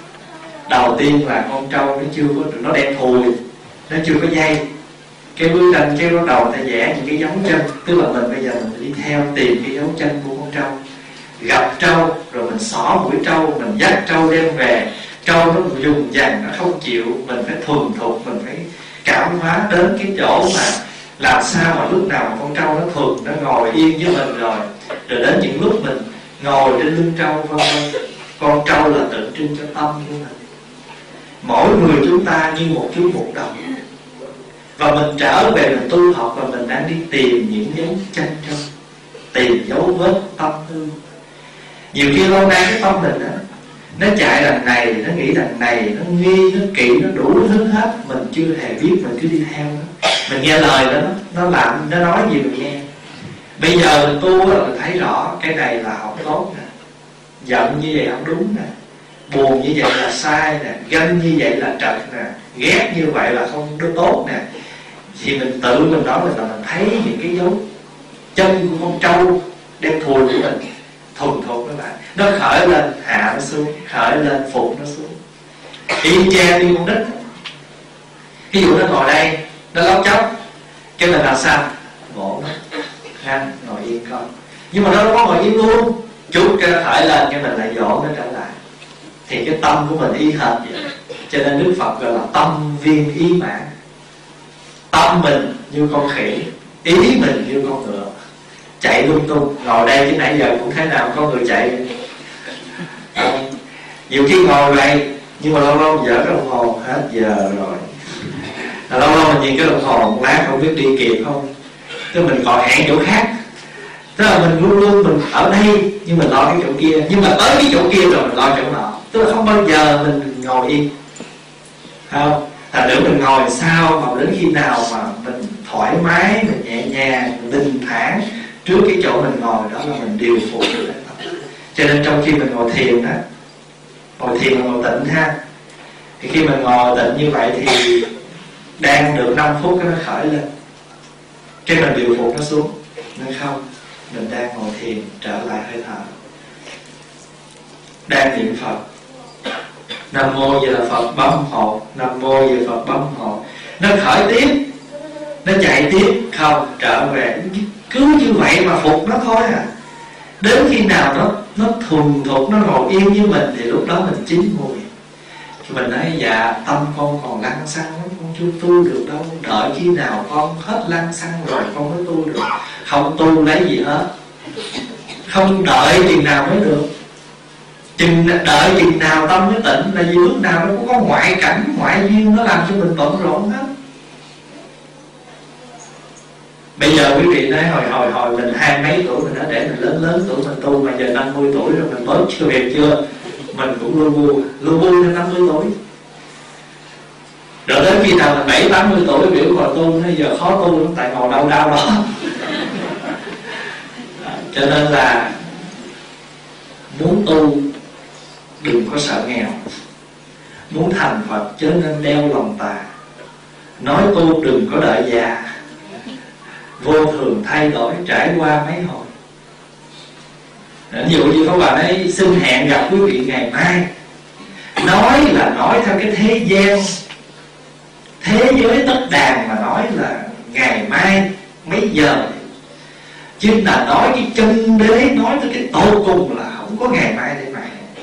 Đầu tiên là con trâu nó chưa có, nó đen thùi, nó chưa có dây. Cái bức tranh cái bắt đầu ta vẽ những cái dấu chân, tức là mình bây giờ mình đi theo tìm cái dấu chân của con trâu. Gặp trâu rồi mình xỏ mũi trâu, mình dắt trâu đem về. Trâu nó dùng dằn, nó không chịu, mình phải thuần thục, mình phải cảm hóa đến cái chỗ mà làm sao mà lúc nào mà con trâu nó thuần, nó ngồi yên với mình rồi. Rồi đến những lúc mình ngồi trên lưng trâu, vân vân. Con trâu là tượng trưng cho tâm của mình. Mỗi người chúng ta như một chú một đồng, và mình trở về mình tu học, và mình đang đi tìm những dấu chân trong, tìm dấu vết tâm tư. Nhiều khi lâu nay cái tâm mình đó, nó chạy đằng này, nó nghĩ đằng này, nó nghi, nó kỵ, nó đủ thứ hết. Mình chưa hề biết, mình cứ đi theo nó. Mình nghe lời đó, nó làm, nó nói gì mình nghe. Bây giờ mình tu là mình thấy rõ cái này là không tốt nè, giận như vậy không đúng nè, buồn như vậy là sai nè, ganh như vậy là trật nè, ghét như vậy là không tốt nè. Thì mình tự mình nói mình là mình thấy những cái dấu chân của con trâu đem thùi của mình, thuần thục các bạn. Nó khởi lên hạ nó xuống, khởi lên phục nó xuống, y chang như con nít. Ví dụ nó ngồi đây, nó lóc chóc, cái mình làm sao vỗ nó ha, ngồi yên coi. Nhưng mà nó không có ngồi yên luôn, chút cái nó khởi lên, cái mình lại dỗ nó trở lại. Thì cái tâm của mình y hệt vậy. Cho nên Đức Phật gọi là tâm viên ý mãn. Tâm mình như con khỉ, ý mình như con ngựa, chạy lung tung. Ngồi đây chứ nãy giờ cũng thế nào có người chạy. À, nhiều khi ngồi vậy, nhưng mà lâu lâu dở cái đồng hồ, hết giờ rồi. À, lâu lâu mình nhìn cái đồng hồ một lát không biết đi kịp không, tức mình còn hẹn chỗ khác. Tức là mình luôn luôn mình ở đây nhưng mình lo cái chỗ kia, nhưng mà tới cái chỗ kia rồi mình lo chỗ nọ. Tức là không bao giờ mình ngồi yên, không? Thành nữa mình ngồi sao mà đến khi nào mà mình thoải mái, mình nhẹ nhàng, mình bình thản trước cái chỗ mình ngồi đó là mình điều phục được. Cho nên trong khi mình ngồi thiền đó, ngồi thiền là ngồi tịnh ha, thì khi mình ngồi tịnh như vậy thì đang được năm phút cái nó khởi lên, cái mình điều phục nó xuống. Nên không, mình đang ngồi thiền, trở lại hơi thở, đang niệm Phật, Nam mô vậy là Phật bấm hộ, Nam mô vậy Phật bấm hộ. Nó khởi tiếp, nó chạy tiếp, không, trở về. Cứ như vậy mà phục nó thôi à. Đến khi nào nó nó thuần thục, nó ngồi yên với mình thì lúc đó mình chín mùi. Mình nói dạ tâm con còn lăng xăng lắm, con chưa tu được đâu. Đợi khi nào con hết lăng xăng rồi con mới tu được. Không tu lấy gì hết, không đợi chừng nào mới được. Chừng đợi chừng nào tâm mới tịnh là vì lúc nào nó cũng có ngoại cảnh, ngoại duyên nó làm cho mình bận rộn hết. Bây giờ quý vị nói hồi hồi hồi mình hai mấy tuổi mình đã để mình lớn lớn tuổi mình tu, mà giờ năm mươi tuổi rồi mình bớt chưa việc chưa, mình cũng lu bu lu bu đến năm mươi tuổi. Rồi đến khi nào mình bảy tám mươi tuổi biểu ngồi tu, bây giờ khó tu lắm, tại ngồi đau đau đó. Cho nên là muốn tu đừng có sợ nghèo, muốn thành Phật chớ nên đeo lòng tà, nói tu đừng có đợi già, vô thường thay đổi trải qua mấy hồi. Ví dụ như các bạn ấy xin hẹn gặp quý vị ngày mai, nói là nói theo cái thế gian, thế giới tất đàn mà nói là ngày mai mấy giờ, chứ là nói cái chân đế, nói tới cái tột cùng là không có ngày mai để mà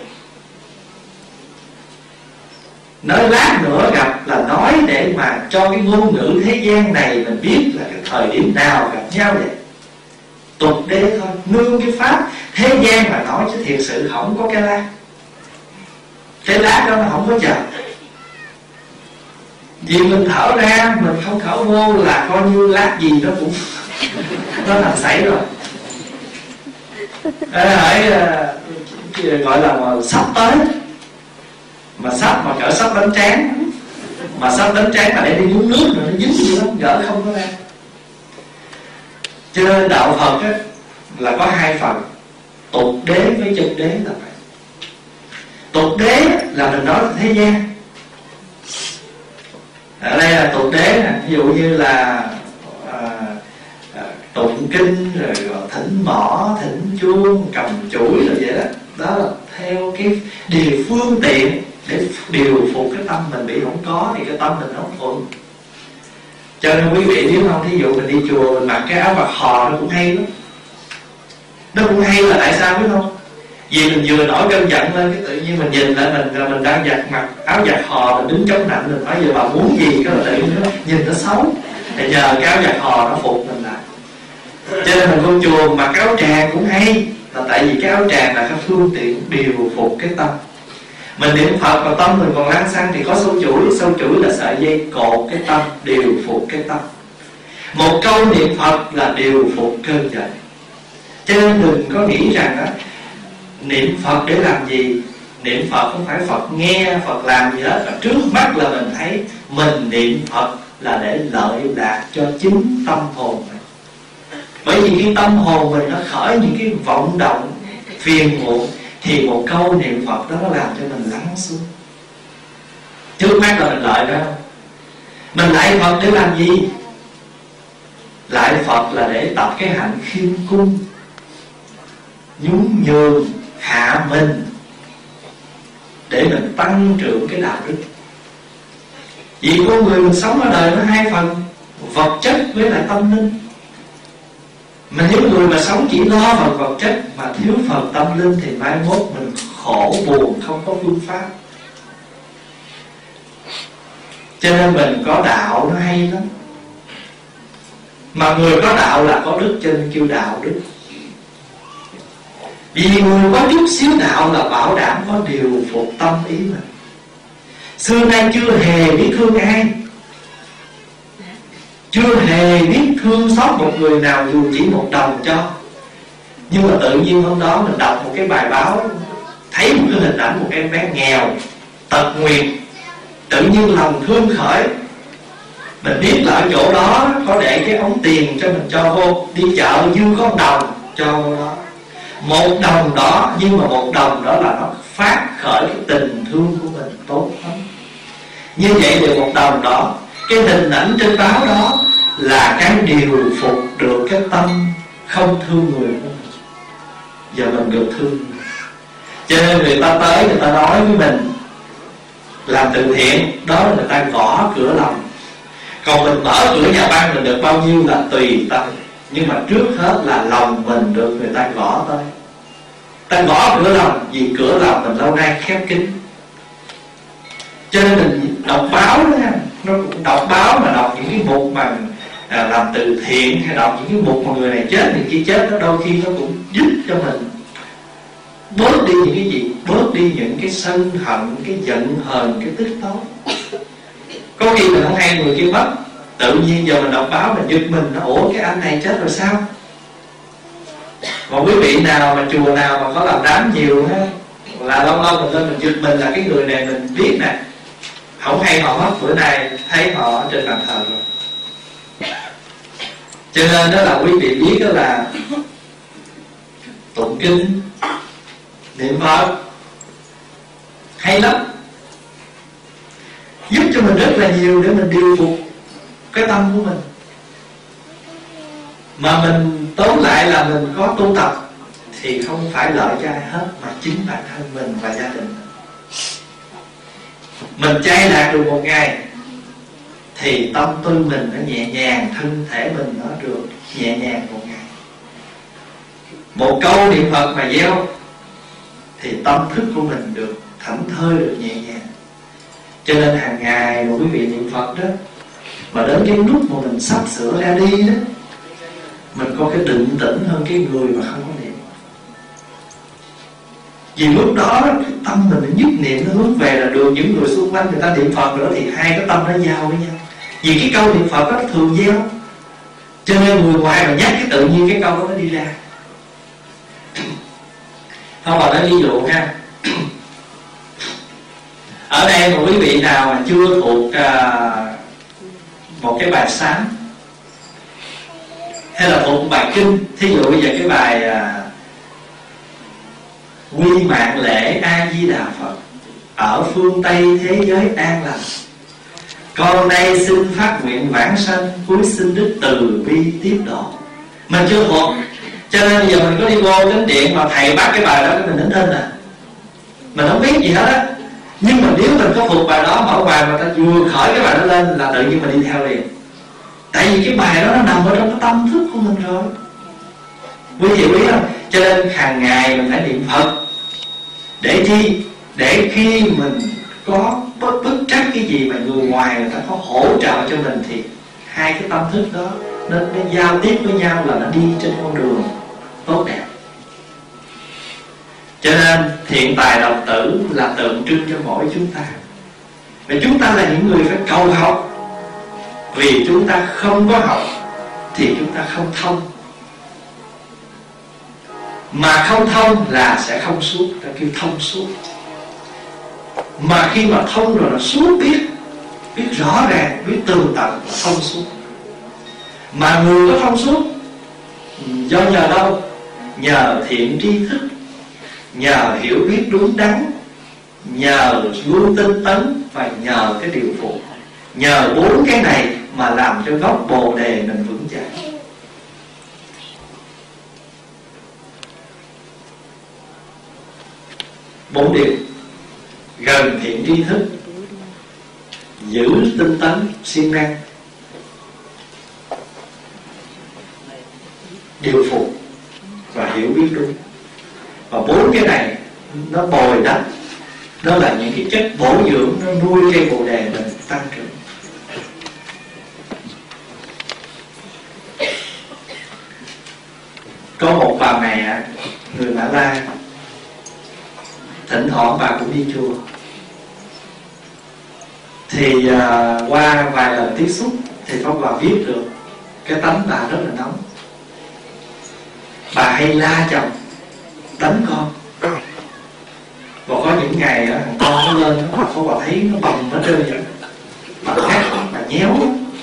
nói. Lát nữa gặp là nói để mà cho cái ngôn ngữ thế gian này mình biết là cái thời điểm nào gặp nhau vậy. Tục đế thôi, nương cái pháp thế gian mà nói, chứ thiệt sự không có cái lát. Cái lát đó nó không có chờ. Vì mình thở ra, mình không thở vô là coi như lát gì nó cũng nó làm xảy rồi. Hãy gọi là sắp tới, mà sắp mà cỡ sắp đánh trán, mà sắp đánh trán mà để đi uống nước rồi nó dính gì lắm, gỡ không có ra. Cho nên đạo Phật á, là có hai phần, tục đế với chân đế là vậy. Tục đế là mình nói thế gian. Ở đây là tục đế nè, ví dụ như là à, à, tụng kinh rồi thỉnh mõ, thỉnh chuông, cầm chuỗi rồi vậy đó. Đó là theo cái điều phương tiện để điều phục cái tâm mình bị không có, thì cái tâm mình không thuận. Cho nên quý vị nếu không, thí dụ mình đi chùa mình mặc cái áo bạc hò nó cũng hay lắm. Nó cũng hay là tại sao biết không? Vì mình vừa nổi cơn giận lên, cái tự nhiên mình nhìn lại mình là mình đang giặt mặc áo giặt hò, mình đứng chống nạnh, mình nói giờ bà muốn gì cái là tự nhiên nó nhìn nó xấu. Thì nhờ cái áo giặt hò nó phục mình lại. Cho nên mình vô chùa mặc áo tràng cũng hay, là tại vì cái áo tràng là cái phương tiện điều phục cái tâm. Mình niệm Phật mà tâm mình còn lăng xăng thì có sâu chuỗi. Sâu chuỗi là sợi dây cột cái tâm, điều phục cái tâm. Một câu niệm Phật là điều phục cơn giận. Cho nên đừng có nghĩ rằng đó, niệm Phật để làm gì. Niệm Phật không phải Phật nghe, Phật làm gì hết. Và trước mắt là mình thấy mình niệm Phật là để lợi đạt cho chính tâm hồn mình. Bởi vì khi tâm hồn mình nó khởi những cái vọng động phiền muộn, thì một câu niệm Phật đó nó làm cho mình lắng xuống. Trước mắt là mình lợi đó. Mình lại Phật để làm gì? Lại Phật là để tập cái hạnh khiêm cung, nhún nhường, hạ mình, để mình tăng trưởng cái đạo đức. Vì con người mình sống ở đời nó hai phần, vật chất với lại tâm linh. Mà nếu người mà sống chỉ lo vào vật chất mà thiếu phần tâm linh thì mai mốt mình khổ buồn không có phương pháp. Cho nên mình có đạo nó hay lắm. Mà người có đạo là có đức, cho nên kêu đạo đức. Vì người có chút xíu đạo là bảo đảm có điều phục tâm ý mình. Xưa nay chưa hề biết thương ai, chưa hề biết thương xót một người nào dù chỉ một đồng cho. Nhưng mà tự nhiên hôm đó mình đọc một cái bài báo, thấy một cái hình ảnh một em bé nghèo, tật nguyền, tự nhiên lòng thương khởi. Mình biết là ở chỗ đó có để cái ống tiền cho mình cho vô. Đi chợ dư có một đồng cho vô đó. Một đồng đó, nhưng mà một đồng đó là nó phát khởi cái tình thương của mình tốt lắm. Như vậy thì một đồng đó, cái hình ảnh trên báo đó là cái điều phục được cái tâm không thương người của mình. Giờ mình được thương. Cho nên người ta tới, người ta nói với mình làm từ thiện, đó là người ta gõ cửa lòng. Còn mình mở cửa nhà băng mình được bao nhiêu là tùy tâm. Nhưng mà trước hết là lòng mình được người ta gõ tới. Ta gõ cửa lòng, vì cửa lòng mình lâu nay khép kín. Cho nên mình đọc báo đó nha, nó cũng đọc báo mà đọc những cái mục mà à, làm từ thiện, hay đọc những cái mục mà người này chết, người kia chết, nó đôi khi nó cũng giúp cho mình bớt đi những cái gì, bớt đi những cái sân hận, cái giận hờn, cái tức tối. Có khi mình không hay người kia mất, tự nhiên giờ mình đọc báo mình giật mình, nó ủa cái anh này chết rồi sao? Còn quý vị nào mà chùa nào mà có làm đám nhiều ha, là lâu lâu mình lên mình giật mình là cái người này mình biết nè, không hay họ mất, bữa nay thấy họ ở trên bàn thờ rồi. Cho nên đó là quý vị biết đó là tụng kinh, niệm Phật hay lắm, giúp cho mình rất là nhiều để mình điều phục cái tâm của mình. Mà mình tóm lại là mình có tu tập thì không phải lợi cho ai hết, mà chính bản thân mình và gia đình. Mình chay đạt được một ngày thì tâm tư mình nó nhẹ nhàng, thân thể mình nó được nhẹ nhàng một ngày. Một câu niệm Phật mà gieo thì tâm thức của mình được thảnh thơi, được nhẹ nhàng. Cho nên hàng ngày mà quý vị niệm Phật đó, mà đến cái lúc mà mình sắp sửa ra đi đó, mình có cái định tĩnh hơn cái người mà không có niệm. Vì lúc đó cái tâm mình nhất niệm nó hướng về là được những người xung quanh người ta niệm Phật nữa, thì hai cái tâm nó giao với nhau. Vì cái câu niệm Phật đó nó thường gieo, cho nên người ngoài mà nhắc cái tự nhiên cái câu đó nó đi ra. Không, mà nói ví dụ ha. Ở đây mà quý vị nào mà chưa thuộc uh, một cái bài sám hay là thuộc một bài kinh, thí dụ bây giờ cái bài uh, quy mạng lễ A Di Đà Phật ở phương Tây thế giới an lành, con đây xin phát nguyện vãng sanh, cuối xin đức từ bi tiếp độ. Mình chưa thuộc, cho nên bây giờ mình có đi vô đến điện mà thầy bắt cái bài đó mình nín thinh à, mình không biết gì hết á. Nhưng mà nếu mình có thuộc bài đó, mở bài mà ta vừa khởi cái bài đó lên là tự nhiên mình đi theo liền. Tại vì cái bài đó nó nằm ở trong cái tâm thức của mình rồi. Quý vị biết không? Cho nên hàng ngày mình phải niệm Phật. Để chi? Để khi mình có bất, bất trắc cái gì mà người ngoài người ta có hỗ trợ cho mình, thì hai cái tâm thức đó nó, nó giao tiếp với nhau là nó đi trên con đường tốt đẹp. Cho nên thiện tài độc tử là tượng trưng cho mỗi chúng ta. Và chúng ta là những người phải cầu học. Vì chúng ta không có học thì chúng ta không thông. Mà không thông là sẽ không suốt, ta kêu thông suốt. Mà khi mà thông rồi là suốt, biết biết rõ ràng, biết tường tận là thông suốt. Mà người có thông suốt do nhờ đâu? Nhờ thiện tri thức, nhờ hiểu biết đúng đắn, nhờ luôn tinh tấn, và nhờ cái điều phụ. Nhờ bốn cái này mà làm cho gốc bồ đề mình vững chãi. Bốn điều: gần thiện tri thức, giữ tinh tấn siêng năng, điều phục và hiểu biết đúng. Và bốn cái này nó bồi đắp, nó là những cái chất bổ dưỡng, nó nuôi cây bồ đề mình tăng trưởng. Có một bà mẹ người Mã Lai, thỉnh thoảng bà cũng đi chùa. Thì uh, qua vài lần tiếp xúc thì Pháp Hòa biết được cái tánh bà rất là nóng. Bà hay la chồng, đánh con. Và có những ngày á, con nó lên đó, Pháp Hòa thấy nó bầm hết trơn vậy. Bà khát, bà nhéo.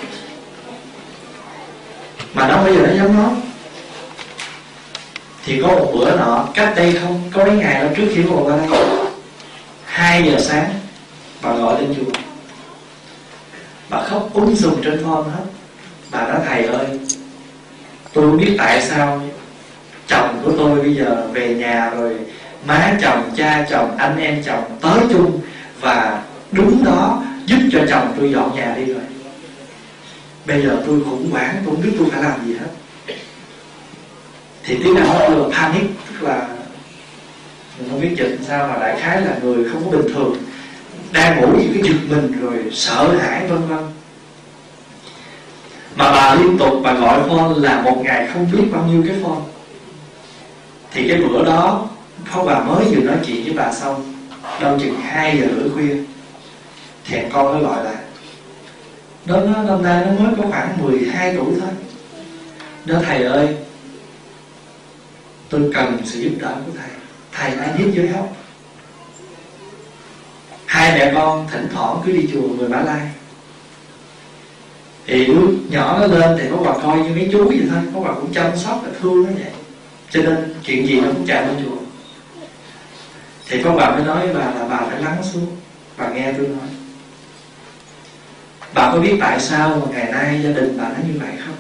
Mà nó bây giờ nó dám nói. Thì có một bữa nọ, cách đây không có mấy ngày đó, trước khi bà qua đây, hai giờ sáng bà gọi lên chùa. Bà khóc úng sùm trên phone hết. Bà nói: thầy ơi, tôi không biết tại sao chồng của tôi bây giờ về nhà rồi, má chồng, cha chồng, anh em chồng tới chung, và đúng đó giúp cho chồng tôi dọn nhà đi rồi. Bây giờ tôi khủng hoảng, tôi không biết tôi phải làm gì hết. Thì tiếng Anh nó là panic, tức là mình không biết chừng sao, mà đại khái là người không có bình thường, đang ngủ gì cái giật mình rồi sợ hãi vân vân. Mà bà liên tục bà gọi phone là một ngày không biết bao nhiêu cái phone. Thì cái bữa đó Pháp Hòa mới vừa nói chuyện với bà xong, đâu chừng hai giờ rưỡi khuya, thèm con nó gọi lại. Nó nó năm nay nó mới có khoảng mười hai tuổi thôi. Nó: thầy ơi, tôi cần sự giúp đỡ của thầy. Thầy ai biết giới help. Hai mẹ con thỉnh thoảng cứ đi chùa người Mã Lai. Thì đứa nhỏ nó lên thì Pháp Hòa coi như mấy chú vậy thôi, Pháp Hòa cũng chăm sóc và thương nó vậy. Cho nên chuyện gì nó cũng chạy lên chùa. Thì Pháp Hòa mới nói với bà là bà phải lắng xuống, bà nghe tôi nói. Bà có biết tại sao mà ngày nay gia đình bà nó như vậy không?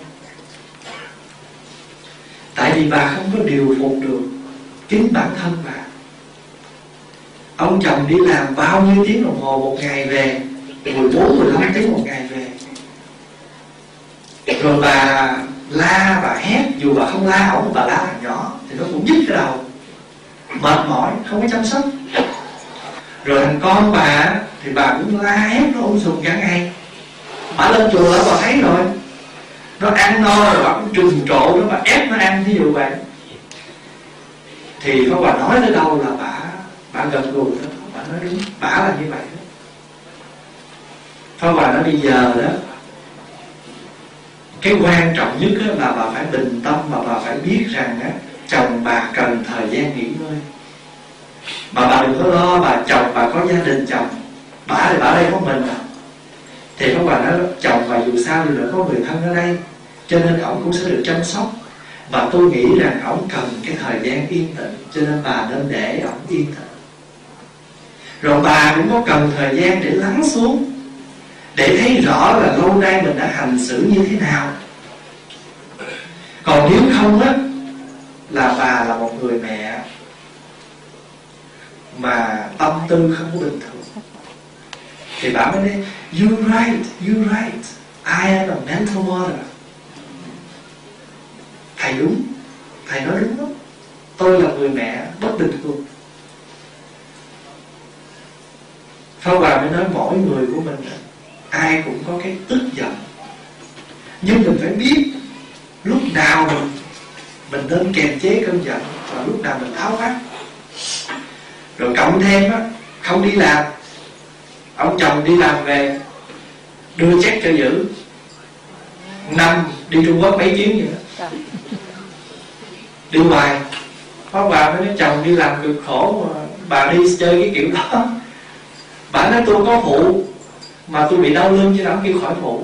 Tại vì bà không có điều phục được chính bản thân bà. Ông chồng đi làm bao nhiêu tiếng đồng hồ một ngày về, mười bốn mười lăm tiếng một ngày về. Rồi bà la và hét, dù bà không la ổng, bà la thằng nhỏ thì nó cũng nhức cái đầu, mệt mỏi, không có chăm sóc. Rồi thằng con bà thì bà cũng la hét, nó ôm sùm cả ngày. Bà lên chùa là bà thấy rồi, nó ăn no rồi bà cũng trùng trộn nó, bà ép nó ăn, ví dụ vậy. Thì Pháp Hòa nói tới đâu là bà bà gật gù đó, bà nói đúng, bà là như vậy đó. Pháp Hòa nói bây giờ đó, cái quan trọng nhất đó là bà phải bình tâm, mà bà phải biết rằng á, chồng bà cần thời gian nghỉ ngơi. Mà bà đừng có lo bà chồng bà có gia đình chồng, bà thì bà đây có mình à. Thì Pháp Hòa nói chồng bà dù sao thì nữa có người thân ở đây, cho nên ổng cũng sẽ được chăm sóc. Và tôi nghĩ rằng ổng cần cái thời gian yên tĩnh, cho nên bà nên để ổng yên tĩnh. Rồi bà cũng có cần thời gian để lắng xuống, để thấy rõ là lâu nay mình đã hành xử như thế nào. Còn nếu không á, là bà là một người mẹ mà tâm tư không có bình thường, thì bà mới nói you right, you right, I am a mental mother. Thầy đúng, thầy nói đúng đó, tôi là người mẹ bất bình thường. Pháp Hòa mới nói mỗi người của mình ai cũng có cái tức giận, nhưng mình phải biết lúc nào mình mình nên kiềm chế cơn giận và lúc nào mình tháo vát. Rồi cộng thêm á, không đi làm, ông chồng đi làm về đưa check cho giữ, năm đi Trung Quốc mấy chuyến vậy đó, đi hoài. Pháp Hòa mới nói chồng đi làm cực khổ mà bà đi chơi cái kiểu đó. Bà nói tôi có phụ mà tôi bị đau lưng chứ đâu kêu khỏi phụ.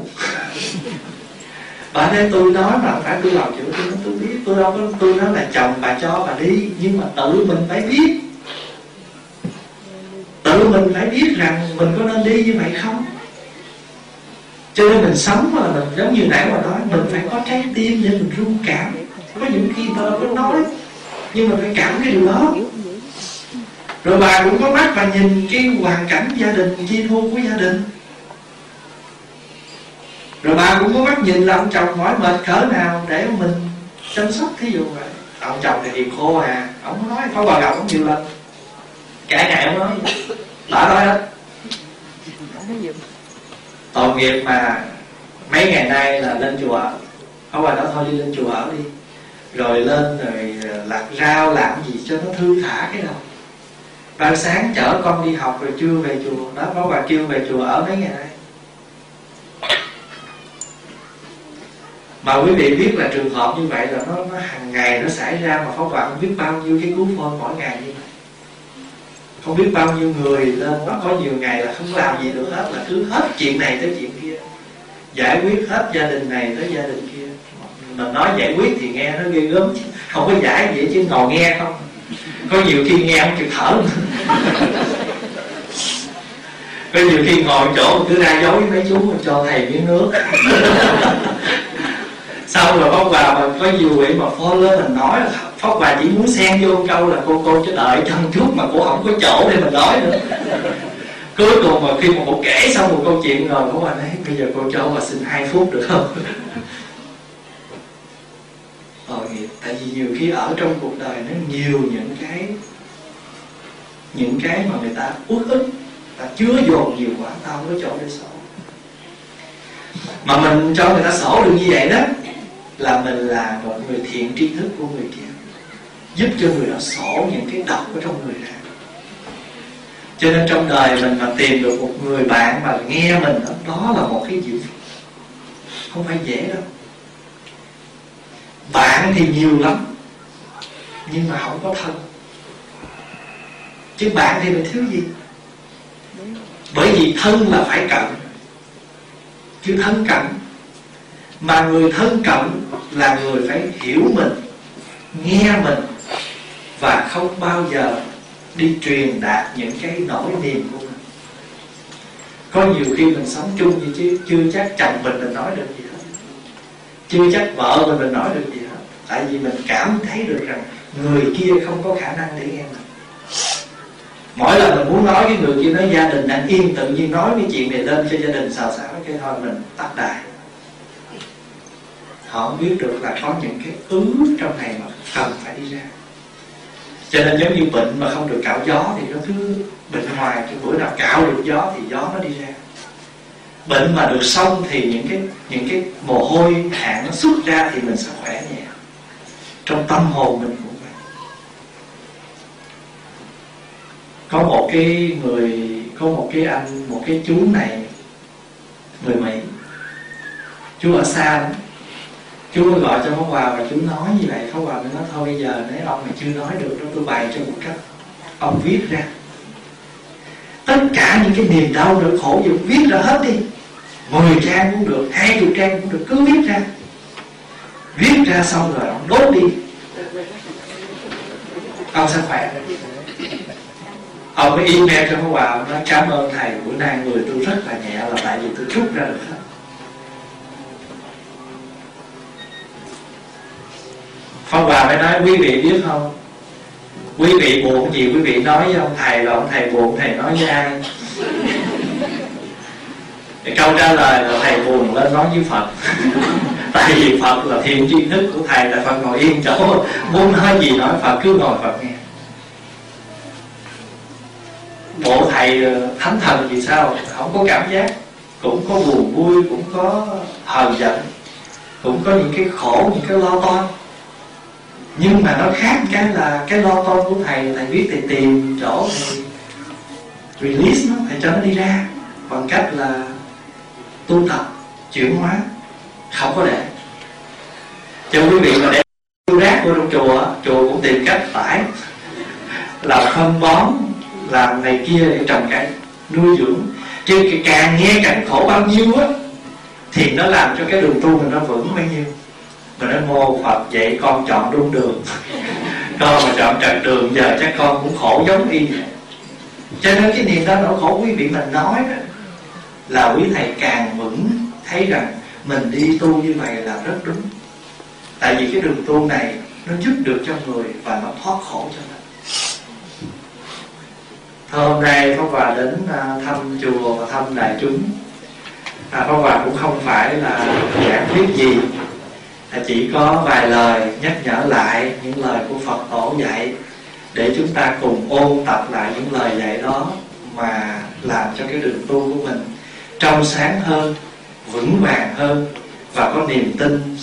Bà nói tôi nói mà phải tôi làm chữa, tôi nói tôi biết, tôi đâu có, tôi nói là chồng bà cho bà đi, nhưng mà tự mình phải biết, tự mình phải biết rằng mình có nên đi như vậy không. Cho nên mình sống mà mình giống như nãy mà nói, mình phải có trái tim để mình rung cảm. Có những khi tôi có nói, nhưng mà phải cảm cái điều đó. Rồi bà cũng có mắt và nhìn cái hoàn cảnh gia đình, chi thu của gia đình. Rồi bà cũng có mắt nhìn là ông chồng mỏi mệt cỡ nào để mình chăm sóc, thí dụ vậy. Ông chồng thì hiền khô à, ông có nói, có bà gặp ông nhiều lần, cả ngày ông nói, đã nói hết. Tội nghiệp mà mấy ngày nay là lên chùa ở, ông bà nói thôi đi lên chùa ở đi, rồi lên rồi lặt rau làm gì cho nó thư thả cái đầu. Ban sáng chở con đi học rồi trưa về chùa đó, có bà kêu về chùa ở mấy ngày nay. Mà quý vị biết là trường hợp như vậy là nó, nó hàng ngày nó xảy ra, mà Pháp Hòa không biết bao nhiêu cái cú phone mỗi ngày như vậy. Không biết bao nhiêu người lên, nó có nhiều ngày là không làm gì được hết, là cứ hết chuyện này tới chuyện kia, giải quyết hết gia đình này tới gia đình kia. Mình nói giải quyết thì nghe nó ghê gớm, không có giải gì chứ ngồi nghe không. Có nhiều khi nghe không chịu thở. Có nhiều khi ngồi chỗ cứ ra dối với mấy chú mà cho thầy miếng nước. Xong rồi Pháp Hòa mà có nhiều vị mà phone lên mình nói là Pháp Hòa chỉ muốn xen vô câu là cô cô cho đợi chân chút, mà cô không có chỗ để mình nói nữa. Cuối cùng mà khi mà cô kể xong một câu chuyện rồi, Pháp Hòa nói bây giờ cô cho mà xin hai phút được không? Tội nghiệp, tại vì nhiều khi ở trong cuộc đời nó nhiều những cái những cái mà người ta uất ức, ta chứa dồn nhiều quá, tao không có chỗ để sổ. Mà mình cho người ta sổ được như vậy đó, là mình là một người thiện tri thức của người kia, giúp cho người đó sổ những cái độc ở trong người ra. Cho nên trong đời mình mà tìm được một người bạn mà nghe mình đó, đó là một cái diệu phúc, không phải dễ đâu. Bạn thì nhiều lắm, nhưng mà không có thân. Chứ bạn thì mình thiếu gì? Bởi vì thân là phải cận, chứ thân cận. Mà người thân cận là người phải hiểu mình, nghe mình, và không bao giờ đi truyền đạt những cái nỗi niềm của mình. Có nhiều khi mình sống chung vậy chứ chưa chắc chồng mình mình nói được gì hết, chưa chắc vợ mình mình nói được gì hết. Tại vì mình cảm thấy được rằng người kia không có khả năng để nghe mình. Mỗi lần mình muốn nói cái người kia nói gia đình đang yên, tự nhiên nói cái chuyện này lên cho gia đình xào xáo, cái thôi mình tắt đài. họ không biết được là có những cái ứ trong này mà cần phải đi ra. Cho nên giống như bệnh mà không được cạo gió thì nó cứ bệnh hoài, cái bữa nào cạo được gió thì gió nó đi ra. Bệnh mà được xong thì những cái những cái mồ hôi hạn nó xuất ra thì mình sẽ khỏe nhẹ. Trong tâm hồn mình cũng vậy. Có một cái người, có một cái anh, một cái chú này, người Mỹ, chú ở xa lắm. Chú gọi cho Pháp Hòa và chú nói như vậy. Pháp Hòa mới nói thôi bây giờ nếu ông mà chưa nói được đó, tôi bày cho một cách. Ông viết ra tất cả những cái niềm đau nỗi khổ gì viết ra hết đi. Mười trang cũng được, hai chục trang cũng được, cứ viết ra. Viết ra xong rồi ông đốt đi, ông sẽ khỏe. Ông mới email cho Pháp Hòa, ông nói cảm ơn thầy, bữa nay người tôi rất là nhẹ là tại vì tôi rút ra được hết. Pháp Hòa mới nói quý vị biết không, quý vị buồn gì quý vị nói với ông thầy, và ông thầy buồn thầy nói với ai? Thì câu trả lời là thầy buồn lên nói với Phật. Tại vì Phật là thiền tri thức của thầy, là Phật ngồi yên chỗ, muốn nói gì nói Phật cứ ngồi Phật nghe. Bộ thầy thánh thần thì sao? Không có cảm giác, cũng có buồn vui, cũng có hờn giận, cũng có những cái khổ, những cái lo toan. Nhưng mà nó khác cái là cái lo toan của thầy, thầy biết thầy tìm chỗ thầy release nó, thầy cho nó đi ra bằng cách là tu tập, chuyển hóa, không có để. Cho quý vị mà để tu rác vô trong chùa, chùa cũng tìm cách tải, làm phân bón, làm này kia để trồng cây, nuôi dưỡng. Chứ càng nghe cảnh khổ bao nhiêu á, thì nó làm cho cái đường tu mình nó vững bao nhiêu. Mà nó mô Phật vậy con chọn đúng đường. Con mà chọn trật đường giờ chắc con cũng khổ giống y vậy. Cho nên cái niềm đau nỗi khổ quý vị mình nói đó, là quý thầy càng vững thấy rằng mình đi tu như vậy là rất đúng. Tại vì cái đường tu này nó giúp được cho người và nó thoát khổ cho mình. Thôi hôm nay Pháp Hòa đến thăm chùa và thăm đại chúng, à, Pháp Hòa cũng không phải là giảng thuyết gì, à, chỉ có vài lời nhắc nhở lại những lời của Phật tổ dạy, để chúng ta cùng ôn tập lại những lời dạy đó, mà làm cho cái đường tu của mình trong sáng hơn, vững vàng hơn, và có niềm tin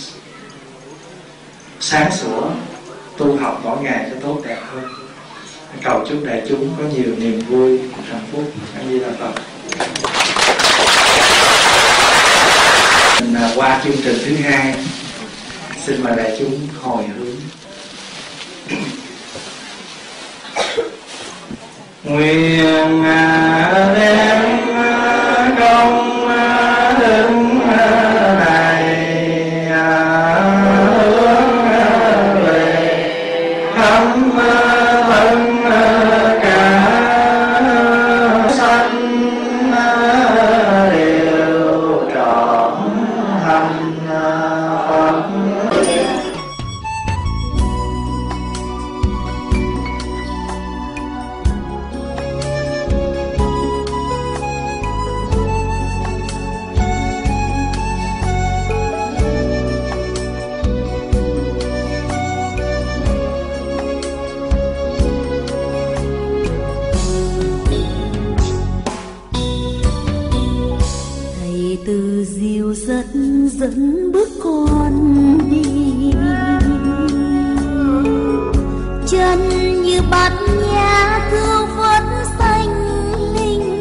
sáng sủa, tu học mỗi ngày cho tốt đẹp hơn. Cầu chúc đại chúng có nhiều niềm vui, hạnh phúc. A Di Đà Phật. Mình qua chương trình thứ hai, xin mời đại chúng hồi hướng. Nguyện đem công đức này hướng về khắp thân cả sanh đều trọn thành Phật. Từ dìu dắt dẫn bước con đi, chân như bát nhã thương vất xanh linh,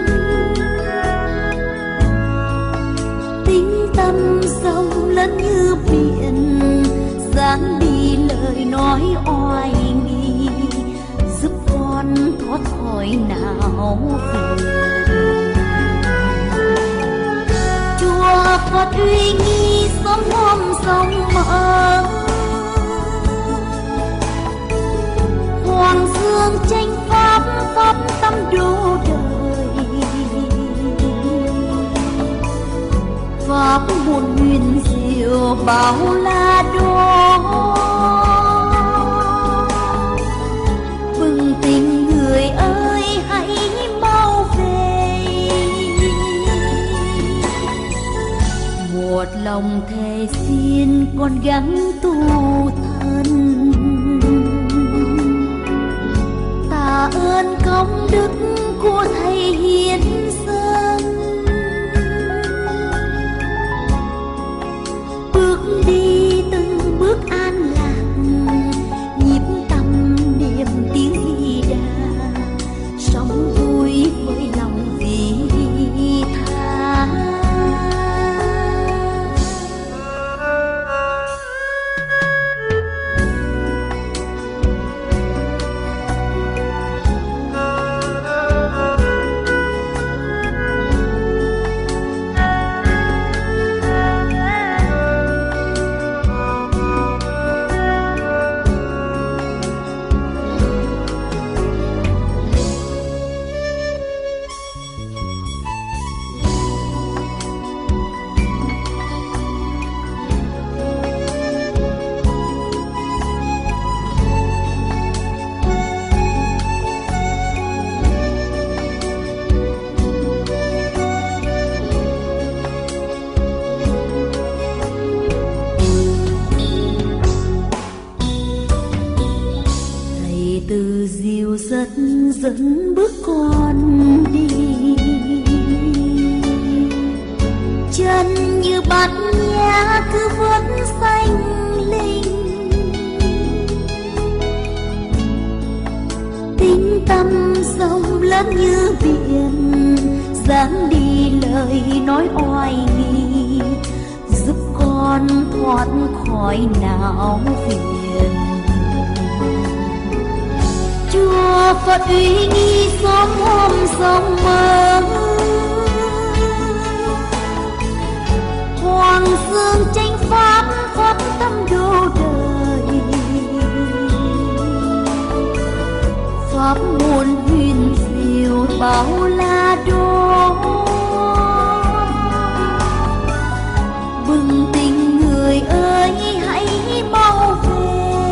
tính tâm sông lẫn như biển, dáng đi lời nói oai nghi, giúp con thoát khỏi não phiền. Phật uy nghi sớm hôm sông mở, Hoàng dương tranh pháp pháp tâm đô đời, pháp một huyền diệu bao la đó, bừng tỉnh người ơi hãy mau về. Một lòng thề thề xin con gắng tu thân. Tạ ơn công đức của thầy hiến dâng, bước đi từng bước an lạc, nhịp tâm niệm tiếng Di Đà, sống vui với lòng vị tha. Từ dìu dắt dẫn bước con đi, chân như bát nhã cứ vẫn xanh linh, tính tâm sông lớn như biển, dáng đi lời nói oai nghi, giúp con thoát khỏi não phiền. Chùa Phật uy nghi xóm hôm sông mơ, Hoàng Dương tranh pháp pháp tâm đô đời, pháp môn huyền diệu bao la đô. Bừng tỉnh người ơi hãy mau về,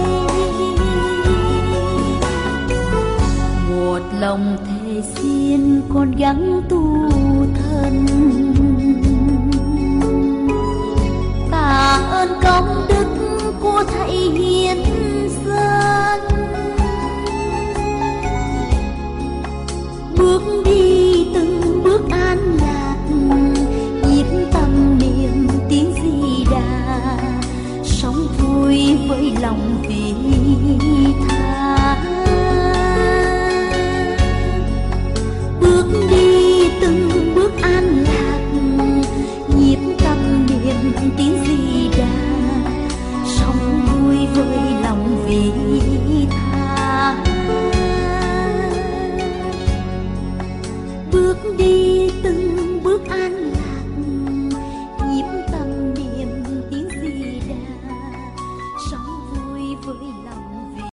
một lòng thề xin con gắng tu thân. Tạ ơn công đức của thầy hiền